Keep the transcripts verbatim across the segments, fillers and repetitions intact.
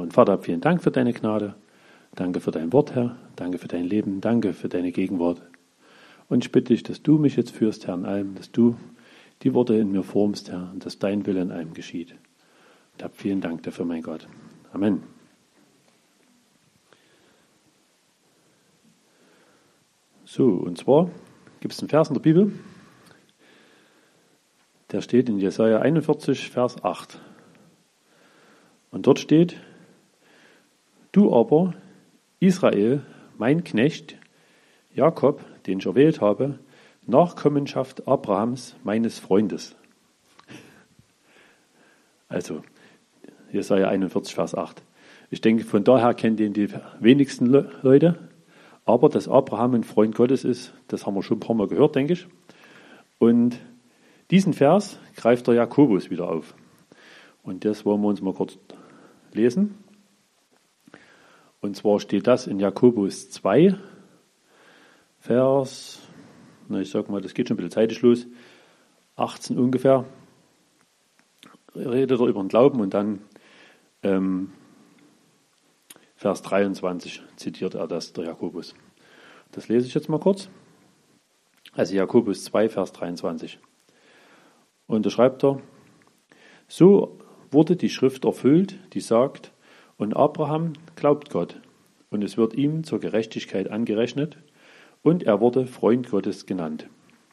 Und Vater, vielen Dank für deine Gnade. Danke für dein Wort, Herr. Danke für dein Leben. Danke für deine Gegenwart. Und ich bitte dich, dass du mich jetzt führst, Herr, in allem, dass du die Worte in mir formst, Herr, und dass dein Wille in allem geschieht. Und hab vielen Dank dafür, mein Gott. Amen. So, und zwar gibt es einen Vers in der Bibel, der steht in Jesaja einundvierzig, Vers acht. Und dort steht: Du aber, Israel, mein Knecht, Jakob, den ich erwählt habe, Nachkommenschaft Abrahams, meines Freundes. Also, Jesaja einundvierzig, Vers acht. Ich denke, von daher kennen den die wenigsten Leute. Aber dass Abraham ein Freund Gottes ist, das haben wir schon ein paar Mal gehört, denke ich. Und diesen Vers greift der Jakobus wieder auf. Und das wollen wir uns mal kurz lesen. Und zwar steht das in Jakobus zwei, Vers, na ich sag mal, das geht schon ein bisschen zeitig los, achtzehn ungefähr, redet er über den Glauben und dann ähm, Vers dreiundzwanzig zitiert er das, der Jakobus. Das lese ich jetzt mal kurz. Also Jakobus zwei, Vers dreiundzwanzig. Und da schreibt er: So wurde die Schrift erfüllt, die sagt, und Abraham glaubt Gott, und es wird ihm zur Gerechtigkeit angerechnet, und er wurde Freund Gottes genannt.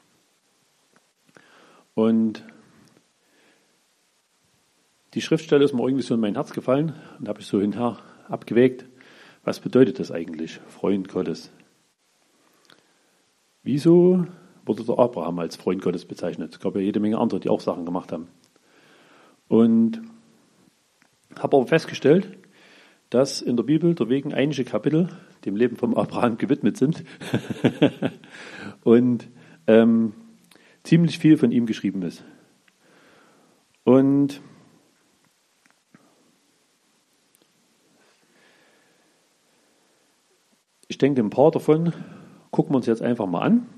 Und die Schriftstelle ist mir irgendwie so in mein Herz gefallen und habe ich so hinher abgewägt, was bedeutet das eigentlich, Freund Gottes? Wieso wurde der Abraham als Freund Gottes bezeichnet? Es gab ja jede Menge andere, die auch Sachen gemacht haben. Und habe aber festgestellt, dass in der Bibel deswegen einige Kapitel dem Leben von Abraham gewidmet sind und ähm, ziemlich viel von ihm geschrieben ist. Und ich denke, ein paar davon gucken wir uns jetzt einfach mal an.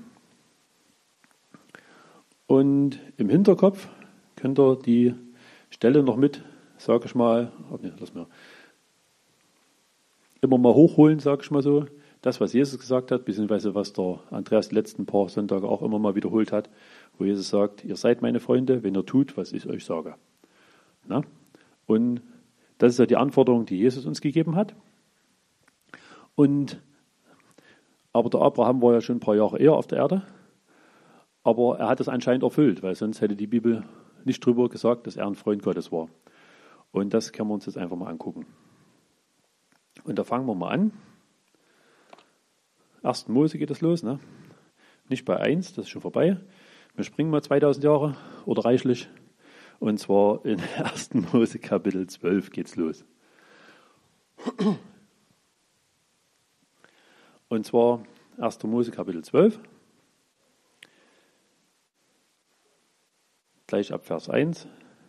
Und im Hinterkopf könnt ihr die Stelle noch mit, sage ich mal, oh nee, lass mal, immer mal hochholen, sage ich mal so. Das, was Jesus gesagt hat, beziehungsweise was der Andreas die letzten paar Sonntage auch immer mal wiederholt hat, wo Jesus sagt: Ihr seid meine Freunde, wenn ihr tut, was ich euch sage. Na? Und das ist ja die Anforderung, die Jesus uns gegeben hat. Und aber der Abraham war ja schon ein paar Jahre eher auf der Erde, aber er hat es anscheinend erfüllt, weil sonst hätte die Bibel nicht drüber gesagt, dass er ein Freund Gottes war. Und das können wir uns jetzt einfach mal angucken. Und da fangen wir mal an. ersten Mose geht es los, ne? Nicht bei eins, das ist schon vorbei. Wir springen mal zweitausend Jahre oder reichlich. Und zwar in ersten Mose Kapitel zwölf geht's los. Und zwar ersten Mose Kapitel zwölf, gleich ab Vers eins.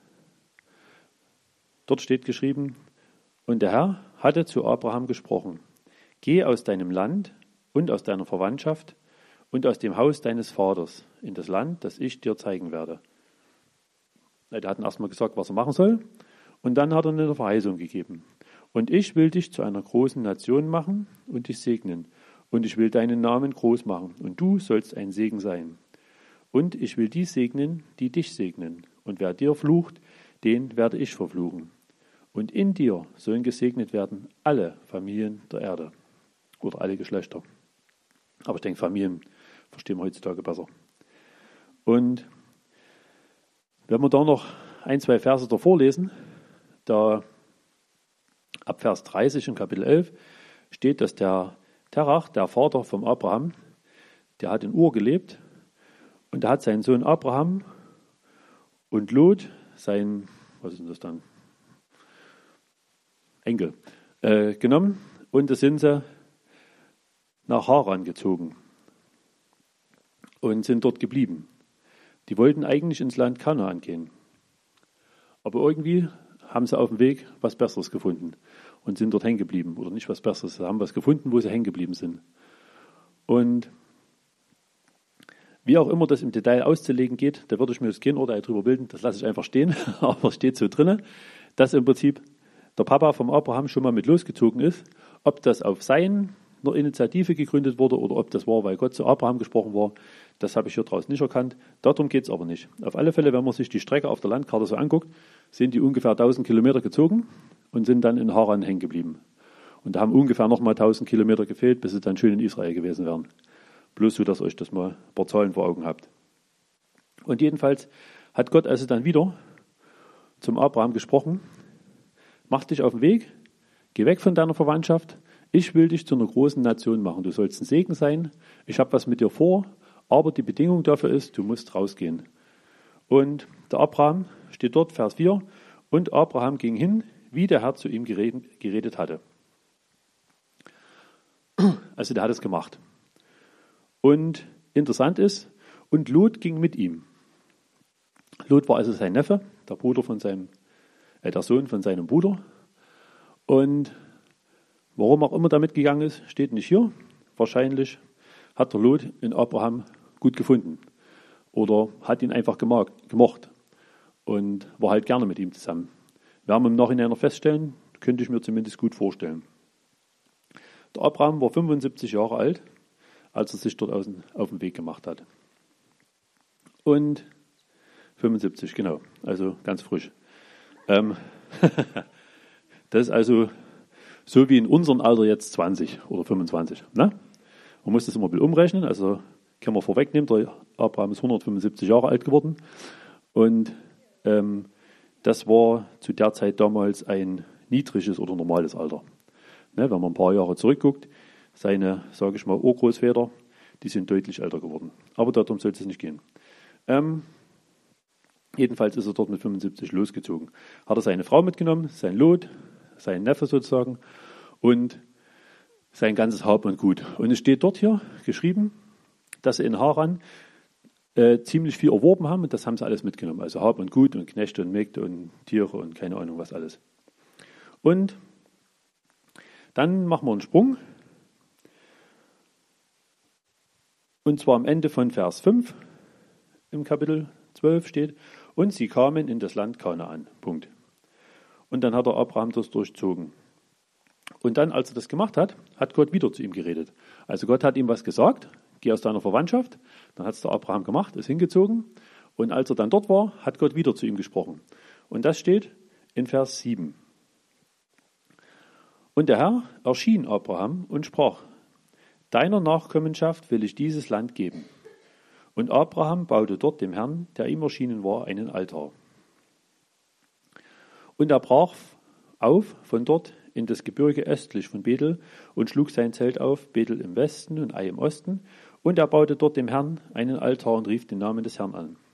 Dort steht geschrieben: Und der Herr hatte zu Abraham gesprochen: Geh aus deinem Land und aus deiner Verwandtschaft und aus dem Haus deines Vaters in das Land, das ich dir zeigen werde. Er hat erst mal gesagt, was er machen soll, und dann hat er eine Verheißung gegeben. Und ich will dich zu einer großen Nation machen und dich segnen. Und ich will deinen Namen groß machen, und du sollst ein Segen sein. Und ich will die segnen, die dich segnen. Und wer dir flucht, den werde ich verfluchen. Und in dir sollen gesegnet werden alle Familien der Erde. Oder alle Geschlechter. Aber ich denke, Familien verstehen wir heutzutage besser. Und wenn wir da noch ein, zwei Verse davor lesen, da ab Vers dreißig in Kapitel elf steht, dass der Terach, der Vater von Abraham, der hat in Ur gelebt und der hat seinen Sohn Abraham und Lot, sein, was ist denn das dann, Enkel, äh, genommen, und da sind sie nach Haran gezogen und sind dort geblieben. Die wollten eigentlich ins Land Kanaan gehen, aber irgendwie haben sie auf dem Weg was Besseres gefunden und sind dort hängen geblieben. Oder nicht was Besseres, sie haben was gefunden, wo sie hängen geblieben sind. Und wie auch immer das im Detail auszulegen geht, da würde ich mir jetzt kein Urteil drüber bilden, das lasse ich einfach stehen, aber es steht so drin, dass im Prinzip der Papa vom Abraham schon mal mit losgezogen ist. Ob das auf seiner Initiative gegründet wurde oder ob das war, weil Gott zu Abraham gesprochen war, das habe ich hier draußen nicht erkannt. Darum geht es aber nicht. Auf alle Fälle, wenn man sich die Strecke auf der Landkarte so anguckt, sind die ungefähr tausend Kilometer gezogen und sind dann in Haran hängen geblieben. Und da haben ungefähr nochmal tausend Kilometer gefehlt, bis sie dann schön in Israel gewesen wären. Bloß so, dass ihr euch das mal ein paar Zahlen vor Augen habt. Und jedenfalls hat Gott also dann wieder zum Abraham gesprochen: Mach dich auf den Weg, geh weg von deiner Verwandtschaft, ich will dich zu einer großen Nation machen. Du sollst ein Segen sein, ich habe was mit dir vor, aber die Bedingung dafür ist, du musst rausgehen. Und der Abraham steht dort, Vers vier, und Abraham ging hin, wie der Herr zu ihm geredet, geredet hatte. Also der hat es gemacht. Und interessant ist, und Lot ging mit ihm. Lot war also sein Neffe, der Bruder von seinem, äh, der Sohn von seinem Bruder. Und warum auch immer damit gegangen ist, steht nicht hier. Wahrscheinlich hat der Lot in Abraham gut gefunden oder hat ihn einfach gemocht und war halt gerne mit ihm zusammen. Werden wir im Nachhinein noch feststellen, könnte ich mir zumindest gut vorstellen. Der Abraham war fünfundsiebzig Jahre alt, als er sich dort auf den Weg gemacht hat. Und fünfundsiebzig, genau, also ganz frisch. Ähm, das ist also so wie in unserem Alter jetzt zwanzig oder fünfundzwanzig. Ne? Man muss das immer ein bisschen umrechnen, also können wir vorwegnehmen, der Abraham ist hundertfünfundsiebzig Jahre alt geworden und ähm, das war zu der Zeit damals ein niedriges oder normales Alter. Ne, wenn man ein paar Jahre zurückguckt, seine, sage ich mal, Urgroßväter, die sind deutlich älter geworden. Aber darum soll es nicht gehen. Ähm, jedenfalls ist er dort mit fünfundsiebzig losgezogen. Hat er seine Frau mitgenommen, sein Lot, seinen Neffe sozusagen und sein ganzes Hab und Gut. Und es steht dort hier geschrieben, dass sie in Haran äh, ziemlich viel erworben haben und das haben sie alles mitgenommen. Also Hab und Gut und Knechte und Mägde und Tiere und keine Ahnung was alles. Und dann machen wir einen Sprung. Und zwar am Ende von Vers fünf im Kapitel zwölf steht, und sie kamen in das Land Kanaan. Punkt. Und dann hat der Abraham das durchzogen. Und dann, als er das gemacht hat, hat Gott wieder zu ihm geredet. Also Gott hat ihm was gesagt, geh aus deiner Verwandtschaft. Dann hat es der Abraham gemacht, ist hingezogen. Und als er dann dort war, hat Gott wieder zu ihm gesprochen. Und das steht in Vers sieben. Und der Herr erschien Abraham und sprach: Deiner Nachkommenschaft will ich dieses Land geben. Und Abraham baute dort dem Herrn, der ihm erschienen war, einen Altar. Und er brach auf von dort in das Gebirge östlich von Bethel und schlug sein Zelt auf, Bethel im Westen und Ai im Osten. Und er baute dort dem Herrn einen Altar und rief den Namen des Herrn an.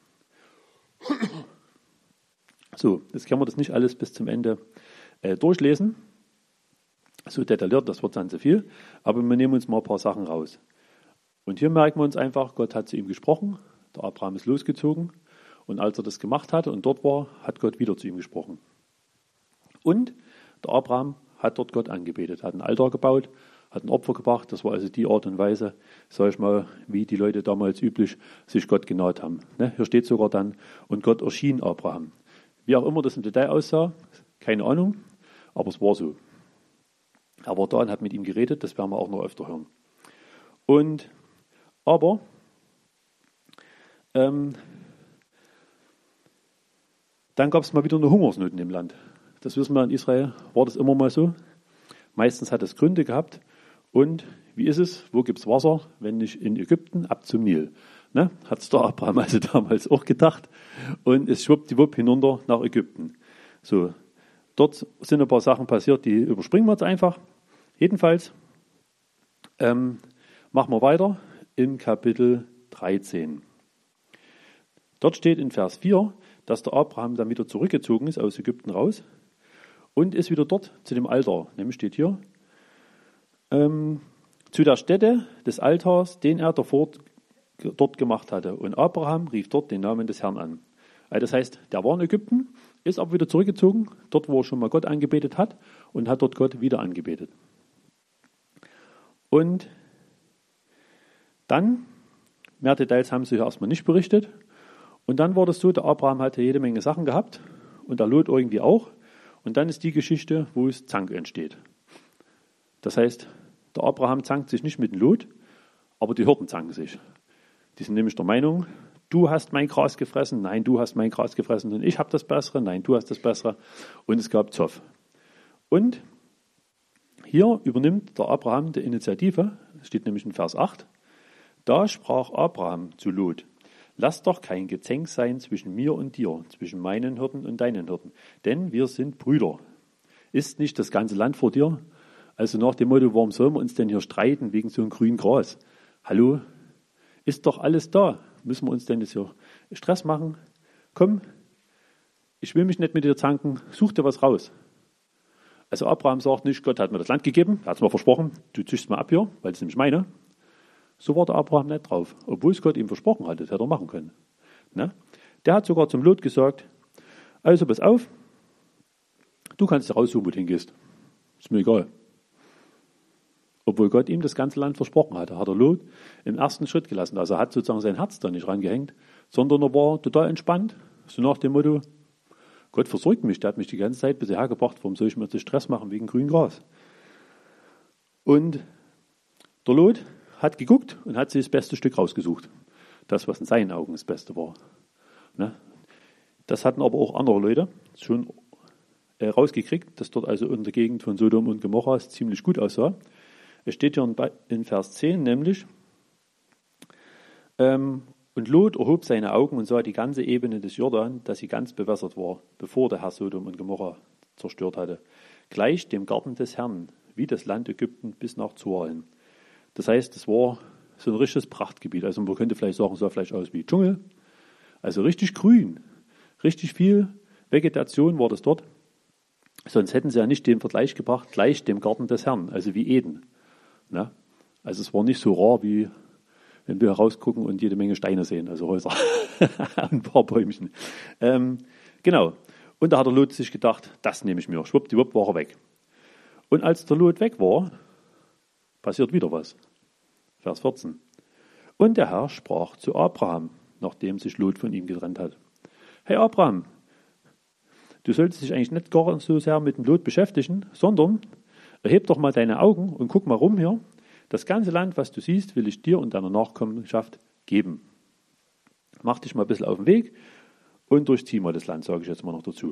So, jetzt können wir das nicht alles bis zum Ende äh, durchlesen. So detailliert, das wird dann zu viel. Aber wir nehmen uns mal ein paar Sachen raus. Und hier merken wir uns einfach, Gott hat zu ihm gesprochen, der Abraham ist losgezogen und als er das gemacht hatte und dort war, hat Gott wieder zu ihm gesprochen. Und der Abraham hat dort Gott angebetet, hat ein Altar gebaut, hat ein Opfer gebracht. Das war also die Art und Weise, sage ich mal, wie die Leute damals üblich sich Gott genaht haben. Ne? Hier steht sogar dann, und Gott erschien Abraham. Wie auch immer das im Detail aussah, keine Ahnung, aber es war so. Er war da und hat mit ihm geredet, das werden wir auch noch öfter hören. Und aber ähm, dann gab es mal wieder eine Hungersnot in dem Land. Das wissen wir, in Israel war das immer mal so. Meistens hat es Gründe gehabt. Und wie ist es? Wo gibt es Wasser? Wenn nicht in Ägypten, ab zum Nil. Ne? Hat es der Abraham also damals auch gedacht. Und es schwuppdiwupp hinunter nach Ägypten. So, dort sind ein paar Sachen passiert, die überspringen wir jetzt einfach. Jedenfalls ähm, machen wir weiter im Kapitel dreizehn. Dort steht in Vers vier, dass der Abraham dann wieder zurückgezogen ist aus Ägypten raus und ist wieder dort zu dem Altar, nämlich steht hier, ähm, zu der Stätte des Altars, den er davor dort gemacht hatte. Und Abraham rief dort den Namen des Herrn an. Also das heißt, der war in Ägypten, ist aber wieder zurückgezogen, dort, wo er schon mal Gott angebetet hat und hat dort Gott wieder angebetet. Und dann, mehr Details haben sie ja erstmal nicht berichtet. Und dann war das so, der Abraham hatte jede Menge Sachen gehabt und der Lot irgendwie auch. Und dann ist die Geschichte, wo es Zank entsteht. Das heißt, der Abraham zankt sich nicht mit dem Lot, aber die Hirten zanken sich. Die sind nämlich der Meinung, du hast mein Gras gefressen, nein, du hast mein Gras gefressen und ich habe das Bessere, nein, du hast das Bessere. Und es gab Zoff. Und hier übernimmt der Abraham die Initiative, das steht nämlich in Vers acht. Da sprach Abraham zu Lot, lass doch kein Gezänk sein zwischen mir und dir, zwischen meinen Hirten und deinen Hirten, denn wir sind Brüder. Ist nicht das ganze Land vor dir? Also nach dem Motto, warum sollen wir uns denn hier streiten wegen so einem grünen Gras? Hallo? Ist doch alles da. Müssen wir uns denn jetzt hier Stress machen? Komm, ich will mich nicht mit dir zanken, such dir was raus. Also Abraham sagt nicht, Gott hat mir das Land gegeben, er hat es mir versprochen, du züchtst mal ab hier, weil es nämlich meine. So war der Abraham nicht drauf, obwohl es Gott ihm versprochen hatte, das hätte er machen können. Ne? Der hat sogar zum Lot gesagt, also pass auf, du kannst dir raussuchen, wo du hingehst. Ist mir egal. Obwohl Gott ihm das ganze Land versprochen hatte, hat er Lot im ersten Schritt gelassen. Also er hat sozusagen sein Herz da nicht rangehängt, sondern er war total entspannt, so nach dem Motto, Gott versorgt mich, der hat mich die ganze Zeit bisher hergebracht, warum soll ich mir jetzt Stress machen wegen grünem Gras? Und der Lot hat geguckt und hat sich das beste Stück rausgesucht. Das, was in seinen Augen das Beste war. Ne? Das hatten aber auch andere Leute schon äh, rausgekriegt, dass dort also in der Gegend von Sodom und Gomorra es ziemlich gut aussah. Es steht hier in, in Vers zehn nämlich, ähm, und Lot erhob seine Augen und sah die ganze Ebene des Jordan, dass sie ganz bewässert war, bevor der Herr Sodom und Gomorra zerstört hatte, gleich dem Garten des Herrn, wie das Land Ägypten bis nach Zoar hin. Das heißt, es war so ein richtiges Prachtgebiet. Also man könnte vielleicht sagen, es sah vielleicht aus wie Dschungel. Also richtig grün, richtig viel Vegetation war das dort. Sonst hätten sie ja nicht den Vergleich gebracht, gleich dem Garten des Herrn, also wie Eden. Ne? Also es war nicht so rar, wie wenn wir herausgucken und jede Menge Steine sehen, also Häuser und ein paar Bäumchen. Ähm, genau. Und da hat der Lot sich gedacht, das nehme ich mir. Schwuppdiwupp war er weg. Und als der Lot weg war, passiert wieder was. Vers vierzehn. Und der Herr sprach zu Abraham, nachdem sich Lot von ihm getrennt hat. Hey Abraham, du solltest dich eigentlich nicht gar so sehr mit dem Lot beschäftigen, sondern erheb doch mal deine Augen und guck mal rum hier. Das ganze Land, was du siehst, will ich dir und deiner Nachkommenschaft geben. Mach dich mal ein bisschen auf den Weg und durchzieh mal das Land, sage ich jetzt mal noch dazu.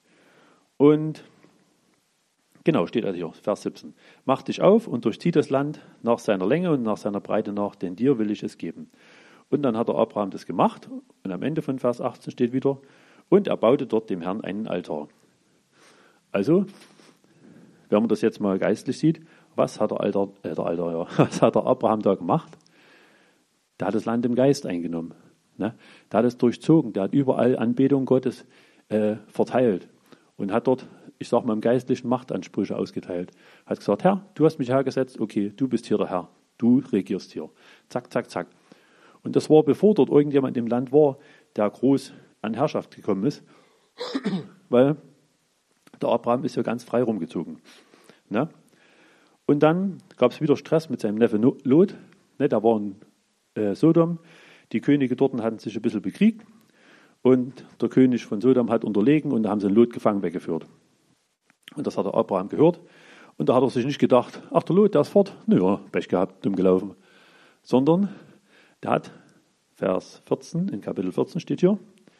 Und genau, steht also hier, Vers siebzehn. Mach dich auf und durchzieh das Land nach seiner Länge und nach seiner Breite nach, denn dir will ich es geben. Und dann hat der Abraham das gemacht und am Ende von Vers achtzehn steht wieder, und er baute dort dem Herrn einen Altar. Also, wenn man das jetzt mal geistlich sieht, was hat der Alter, äh, der Alter, ja, was hat der Abraham da gemacht? Der hat das Land im Geist eingenommen. Ne? Der hat es durchzogen, der hat überall Anbetung Gottes äh, verteilt und hat dort, ich sage mal im Geistlichen, Machtansprüche ausgeteilt. Hat gesagt, Herr, du hast mich hergesetzt, okay, du bist hier der Herr, du regierst hier. Zack, zack, zack. Und das war, bevor dort irgendjemand im Land war, der groß an Herrschaft gekommen ist, weil der Abraham ist ja ganz frei rumgezogen. Ne? Und dann gab es wieder Stress mit seinem Neffe Lot. Ne, da war in äh, Sodom. Die Könige dort hatten sich ein bisschen bekriegt. Und der König von Sodom hat unterlegen und da haben sie den Lot gefangen weggeführt. Und das hat der Abraham gehört. Und da hat er sich nicht gedacht, ach, der Lot, der ist fort. Naja, Pech gehabt, dumm gelaufen. Sondern der hat, Vers vierzehn, in Kapitel vierzehn steht hier,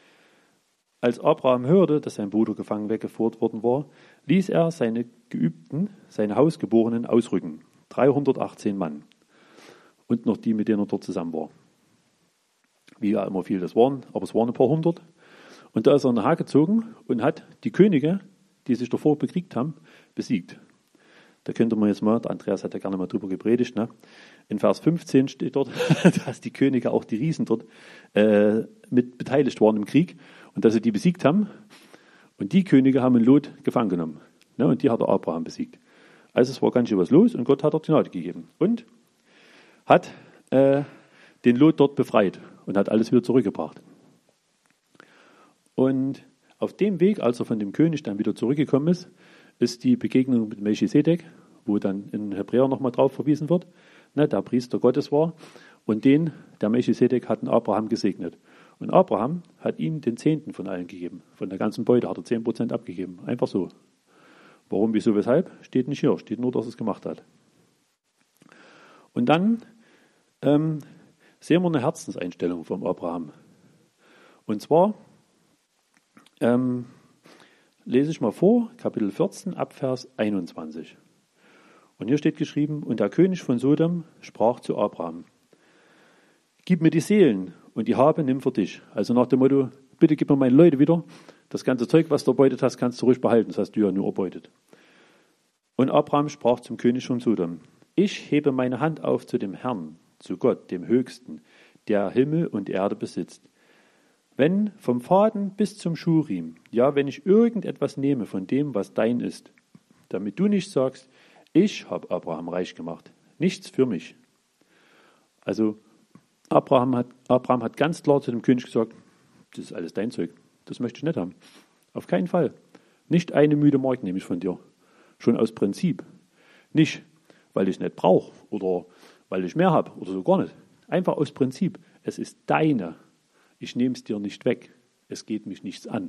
als Abraham hörte, dass sein Bruder gefangen weggeführt worden war, ließ er seine Geübten, seine Hausgeborenen ausrücken. dreihundertachtzehn Mann. Und noch die, mit denen er dort zusammen war. Wie ja immer viel das waren, aber es waren ein paar hundert. Und da ist er nachgezogen und hat die Könige, die sich davor bekriegt haben, besiegt. Da könnte man jetzt mal, der Andreas hat ja gerne mal drüber gepredigt, ne? In Vers fünfzehn steht dort, dass die Könige, auch die Riesen dort, äh, mit beteiligt waren im Krieg und dass sie die besiegt haben. Und die Könige haben Lot gefangen genommen. Ne? Und die hat der Abraham besiegt. Also es war ganz schön was los und Gott hat dort Gnade gegeben. Und hat äh, den Lot dort befreit und hat alles wieder zurückgebracht. Und auf dem Weg, als er von dem König dann wieder zurückgekommen ist, ist die Begegnung mit Melchisedek, wo dann in Hebräer nochmal drauf verwiesen wird, ne, der Priester Gottes war. Und den, der Melchisedek, hat Abraham gesegnet. Und Abraham hat ihm den Zehnten von allen gegeben. Von der ganzen Beute hat er zehn Prozent abgegeben. Einfach so. Warum, wieso, weshalb, steht nicht hier, steht nur, dass er es gemacht hat. Und dann ähm, sehen wir eine Herzenseinstellung vom Abraham. Und zwar ähm, lese ich mal vor, Kapitel vierzehn, Abvers einundzwanzig. Und hier steht geschrieben, und der König von Sodom sprach zu Abraham, gib mir die Seelen und die Habe nimm für dich. Also nach dem Motto, bitte gib mir meine Leute wieder. Das ganze Zeug, was du erbeutet hast, kannst du ruhig behalten. Das hast du ja nur erbeutet. Und Abraham sprach zum König von Sodom, ich hebe meine Hand auf zu dem Herrn, zu Gott, dem Höchsten, der Himmel und Erde besitzt. Wenn vom Faden bis zum Schuhriem, ja, wenn ich irgendetwas nehme von dem, was dein ist, damit du nicht sagst, ich habe Abraham reich gemacht, nichts für mich. Also Abraham hat, Abraham hat ganz klar zu dem König gesagt, das ist alles dein Zeug, das möchte ich nicht haben. Auf keinen Fall. Nicht eine müde Mark nehme ich von dir. Schon aus Prinzip. Nicht, weil ich es nicht brauche oder weil ich mehr habe oder so gar nicht. Einfach aus Prinzip. Es ist deine. Ich nehme es dir nicht weg. Es geht mich nichts an.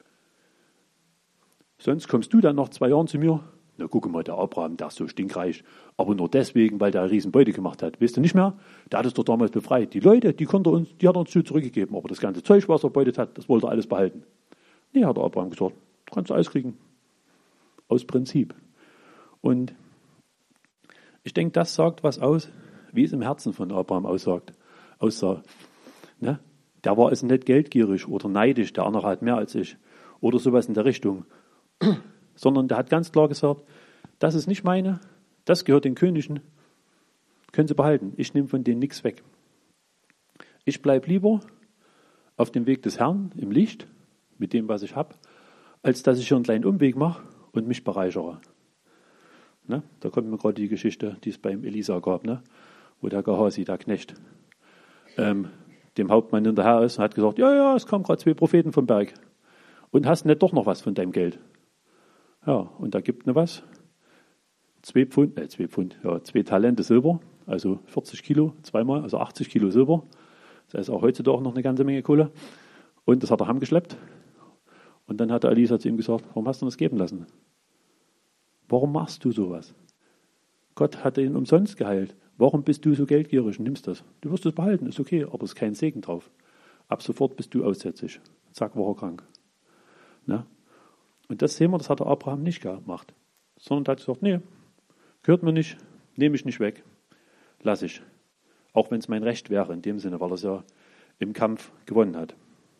Sonst kommst du dann nach zwei Jahren zu mir. Na, guck mal, der Abraham, der ist so stinkreich. Aber nur deswegen, weil der eine Riesenbeute gemacht hat. Weißt du nicht mehr? Der hat es doch damals befreit. Die Leute, die, konnte uns, die hat er uns zu zurückgegeben. Aber das ganze Zeug, was er erbeutet hat, das wollte er alles behalten. Nee, hat der Abraham gesagt. Kannst du alles kriegen. Aus Prinzip. Und ich denke, das sagt was aus, wie es im Herzen von Abraham aussagt, aussah. Ne? Der war also nicht geldgierig oder neidisch, der andere hat mehr als ich oder sowas in der Richtung, sondern der hat ganz klar gesagt, das ist nicht meine, das gehört den Königen, können sie behalten, ich nehme von denen nichts weg. Ich bleibe lieber auf dem Weg des Herrn im Licht mit dem, was ich habe, als dass ich hier einen kleinen Umweg mache und mich bereichere. Ne? Da kommt mir gerade die Geschichte, die es beim Elisa gab, ne? Wo der Gehasi, der Knecht, ähm, dem Hauptmann hinterher ist und hat gesagt, ja, ja, es kamen gerade zwei Propheten vom Berg. Und hast nicht doch noch was von deinem Geld? Ja, und da gibt ne was? Zwei Pfund, äh, zwei Pfund, ja, zwei Talente Silber, also vierzig Kilo, zweimal, also achtzig Kilo Silber. Das ist auch heutzutage noch eine ganze Menge Kohle. Und das hat er heimgeschleppt. Und dann hat der Elisa zu ihm gesagt, warum hast du das geben lassen? Warum machst du sowas? Gott hat ihn umsonst geheilt. Warum bist du so geldgierig und nimmst das? Du wirst es behalten, ist okay, aber es ist kein Segen drauf. Ab sofort bist du aussätzig. Zack, war er krank. Na? Und das sehen wir, das hat der Abraham nicht gemacht. Sondern er hat gesagt, nee, gehört mir nicht, nehme ich nicht weg, lass ich. Auch wenn es mein Recht wäre, in dem Sinne, weil er es ja im Kampf gewonnen hat.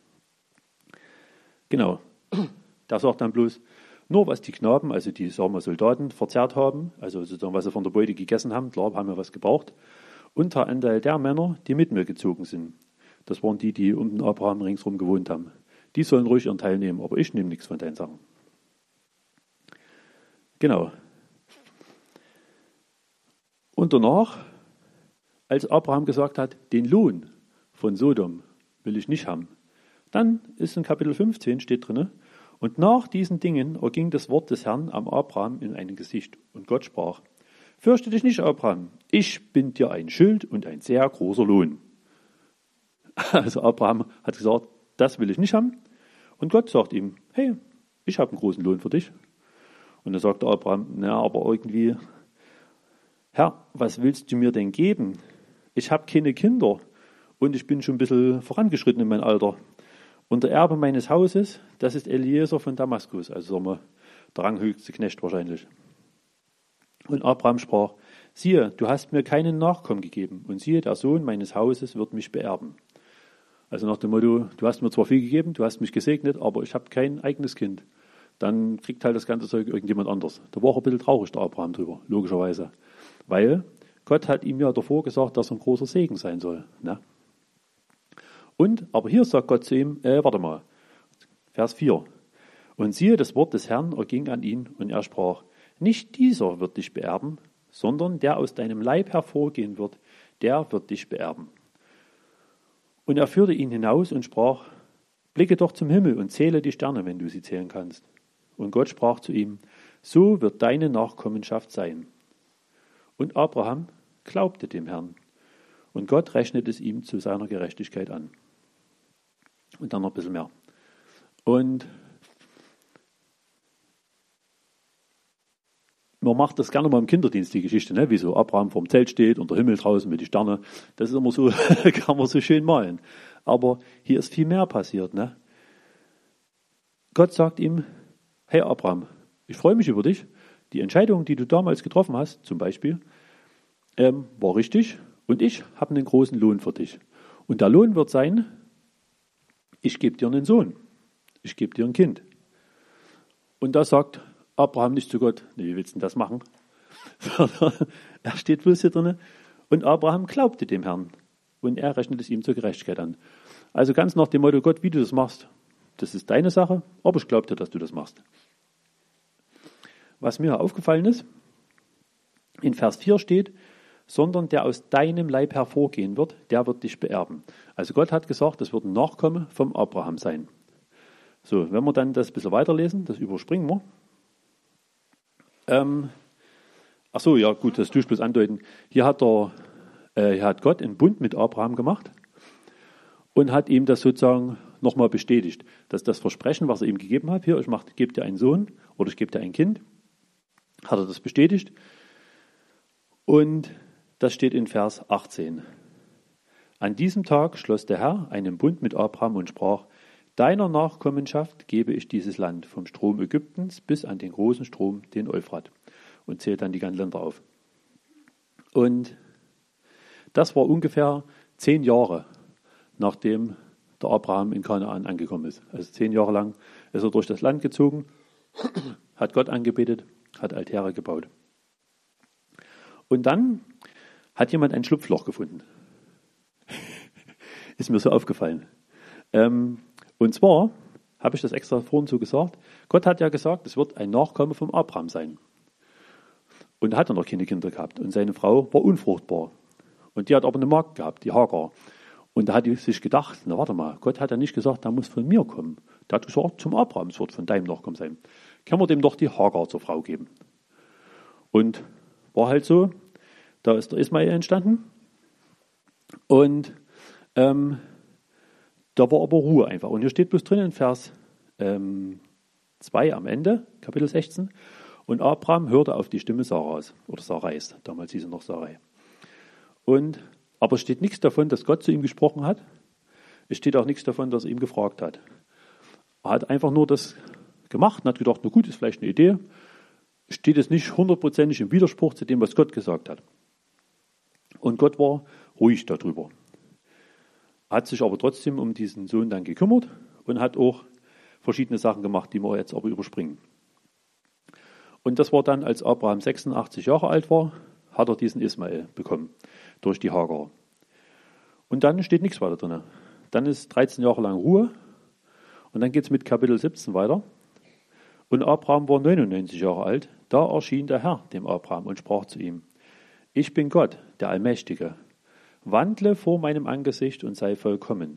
Genau. Da sagt dann bloß, nur was die Knaben, also die sagen wir, Soldaten, verzehrt haben, also sozusagen, was sie von der Beute gegessen haben, klar, haben wir was gebraucht, und der Anteil der Männer, die mit mir gezogen sind. Das waren die, die um den Abraham ringsherum gewohnt haben. Die sollen ruhig ihren Teil nehmen, aber ich nehme nichts von deinen Sachen. Genau. Und danach, als Abraham gesagt hat, den Lohn von Sodom will ich nicht haben, dann ist in Kapitel fünfzehn, steht drin, und nach diesen Dingen erging das Wort des Herrn am Abraham in ein Gesicht. Und Gott sprach, fürchte dich nicht, Abraham, ich bin dir ein Schild und ein sehr großer Lohn. Also Abraham hat gesagt, das will ich nicht haben. Und Gott sagt ihm, hey, ich habe einen großen Lohn für dich. Und dann sagt Abraham, na, aber irgendwie, Herr, was willst du mir denn geben? Ich habe keine Kinder und ich bin schon ein bisschen vorangeschritten in meinem Alter. Und der Erbe meines Hauses, das ist Eliezer von Damaskus, also sagen wir, der ranghöchste Knecht wahrscheinlich. Und Abraham sprach, siehe, du hast mir keinen Nachkommen gegeben, und siehe, der Sohn meines Hauses wird mich beerben. Also nach dem Motto, du hast mir zwar viel gegeben, du hast mich gesegnet, aber ich habe kein eigenes Kind. Dann kriegt halt das ganze Zeug irgendjemand anders. Da war auch ein bisschen traurig, der Abraham drüber, logischerweise. Weil Gott hat ihm ja davor gesagt, dass er ein großer Segen sein soll. Ne? Und, aber hier sagt Gott zu ihm, äh, warte mal, Vers vier. Und siehe, das Wort des Herrn erging an ihn, und er sprach, nicht dieser wird dich beerben, sondern der aus deinem Leib hervorgehen wird, der wird dich beerben. Und er führte ihn hinaus und sprach, blicke doch zum Himmel und zähle die Sterne, wenn du sie zählen kannst. Und Gott sprach zu ihm, so wird deine Nachkommenschaft sein. Und Abraham glaubte dem Herrn, und Gott rechnet es ihm zu seiner Gerechtigkeit an. Und dann noch ein bisschen mehr. Und Man macht das gerne mal im Kinderdienst, die Geschichte, ne? Wie so Abraham vorm Zelt steht und der Himmel draußen mit den Sternen. Das ist immer so, kann man so schön malen. Aber hier ist viel mehr passiert. Ne? Gott sagt ihm, hey Abraham, ich freue mich über dich. Die Entscheidung, die du damals getroffen hast, zum Beispiel, ähm, war richtig und ich habe einen großen Lohn für dich. Und der Lohn wird sein, ich gebe dir einen Sohn, ich gebe dir ein Kind. Und da sagt Abraham nicht zu Gott, nee, wie willst du denn das machen? Er steht bloß hier drin und Abraham glaubte dem Herrn und er rechnet es ihm zur Gerechtigkeit an. Also ganz nach dem Motto, Gott, wie du das machst, das ist deine Sache, aber ich glaube dir, dass du das machst. Was mir aufgefallen ist, in Vers vier steht, sondern der aus deinem Leib hervorgehen wird, der wird dich beerben. Also Gott hat gesagt, das wird ein Nachkomme vom Abraham sein. So, wenn wir dann das ein bisschen weiterlesen, das überspringen wir. Ähm, ach so, ja gut, das tue ich bloß andeuten. Hier hat, der, äh, hier hat Gott einen Bund mit Abraham gemacht und hat ihm das sozusagen nochmal bestätigt, dass das Versprechen, was er ihm gegeben hat, hier, ich gebe dir einen Sohn oder ich gebe dir ein Kind, hat er das bestätigt. Und das steht in Vers achtzehn. An diesem Tag schloss der Herr einen Bund mit Abraham und sprach, deiner Nachkommenschaft gebe ich dieses Land, vom Strom Ägyptens bis an den großen Strom, den Euphrat. Und zählt dann die ganzen Länder auf. Und das war ungefähr zehn Jahre, nachdem der Abraham in Kanaan angekommen ist. Also zehn Jahre lang ist er durch das Land gezogen, hat Gott angebetet, hat Altäre gebaut. Und dann hat jemand ein Schlupfloch gefunden. Ist mir so aufgefallen. Ähm, und zwar habe ich das extra vorhin so gesagt. Gott hat ja gesagt, es wird ein Nachkomme vom Abraham sein. Und er hat ja noch keine Kinder gehabt. Und seine Frau war unfruchtbar. Und die hat aber eine Magd gehabt, die Hagar. Und da hat die sich gedacht, na warte mal, Gott hat ja nicht gesagt, da muss von mir kommen. Der hat gesagt, zum Abraham, es wird von deinem Nachkommen sein. Können wir dem doch die Hagar zur Frau geben. Und war halt so, da ist der Ismael entstanden. Und ähm, da war aber Ruhe einfach. Und hier steht bloß drin in Vers ähm, zwei am Ende, Kapitel sechzehn. Und Abraham hörte auf die Stimme Sarais, oder Sarais, damals hieß er noch Sarai. Und, aber es steht nichts davon, dass Gott zu ihm gesprochen hat. Es steht auch nichts davon, dass er ihm gefragt hat. Er hat einfach nur das gemacht und hat gedacht, na gut, ist vielleicht eine Idee. Steht es nicht hundertprozentig im Widerspruch zu dem, was Gott gesagt hat. Und Gott war ruhig darüber. Er hat sich aber trotzdem um diesen Sohn dann gekümmert und hat auch verschiedene Sachen gemacht, die wir jetzt aber überspringen. Und das war dann, als Abraham sechsundachtzig Jahre alt war, hat er diesen Ismael bekommen, durch die Hagar. Und dann steht nichts weiter drin. Dann ist dreizehn Jahre lang Ruhe und dann geht es mit Kapitel siebzehn weiter. Und Abraham war neunundneunzig Jahre alt, da erschien der Herr dem Abraham und sprach zu ihm, ich bin Gott, der Allmächtige, wandle vor meinem Angesicht und sei vollkommen.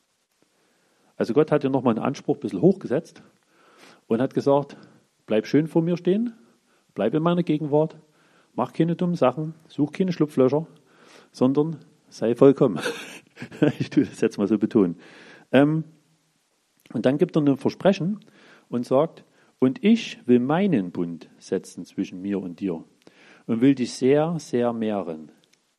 Also Gott hat ja nochmal einen Anspruch ein bisschen hochgesetzt und hat gesagt, bleib schön vor mir stehen, bleib in meiner Gegenwart, mach keine dummen Sachen, such keine Schlupflöcher, sondern sei vollkommen. Ich tue das jetzt mal so betonen. Ähm, und dann gibt er ein Versprechen und sagt, und ich will meinen Bund setzen zwischen mir und dir und will dich sehr, sehr mehren.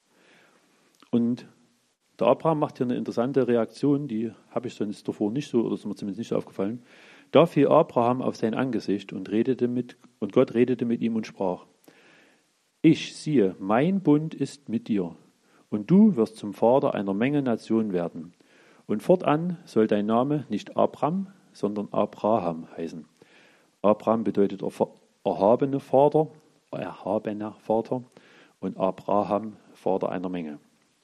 Und der Abraham macht hier eine interessante Reaktion, die habe ich sonst davor nicht so, oder ist mir zumindest nicht so aufgefallen. Da fiel Abraham auf sein Angesicht und redete mit, und Gott redete mit ihm und sprach, ich, siehe, mein Bund ist mit dir, und du wirst zum Vater einer Menge Nationen werden. Und fortan soll dein Name nicht Abram, sondern Abraham heißen. Abraham bedeutet erhabene Vater, erhabener Vater, und Abraham Vater einer Menge.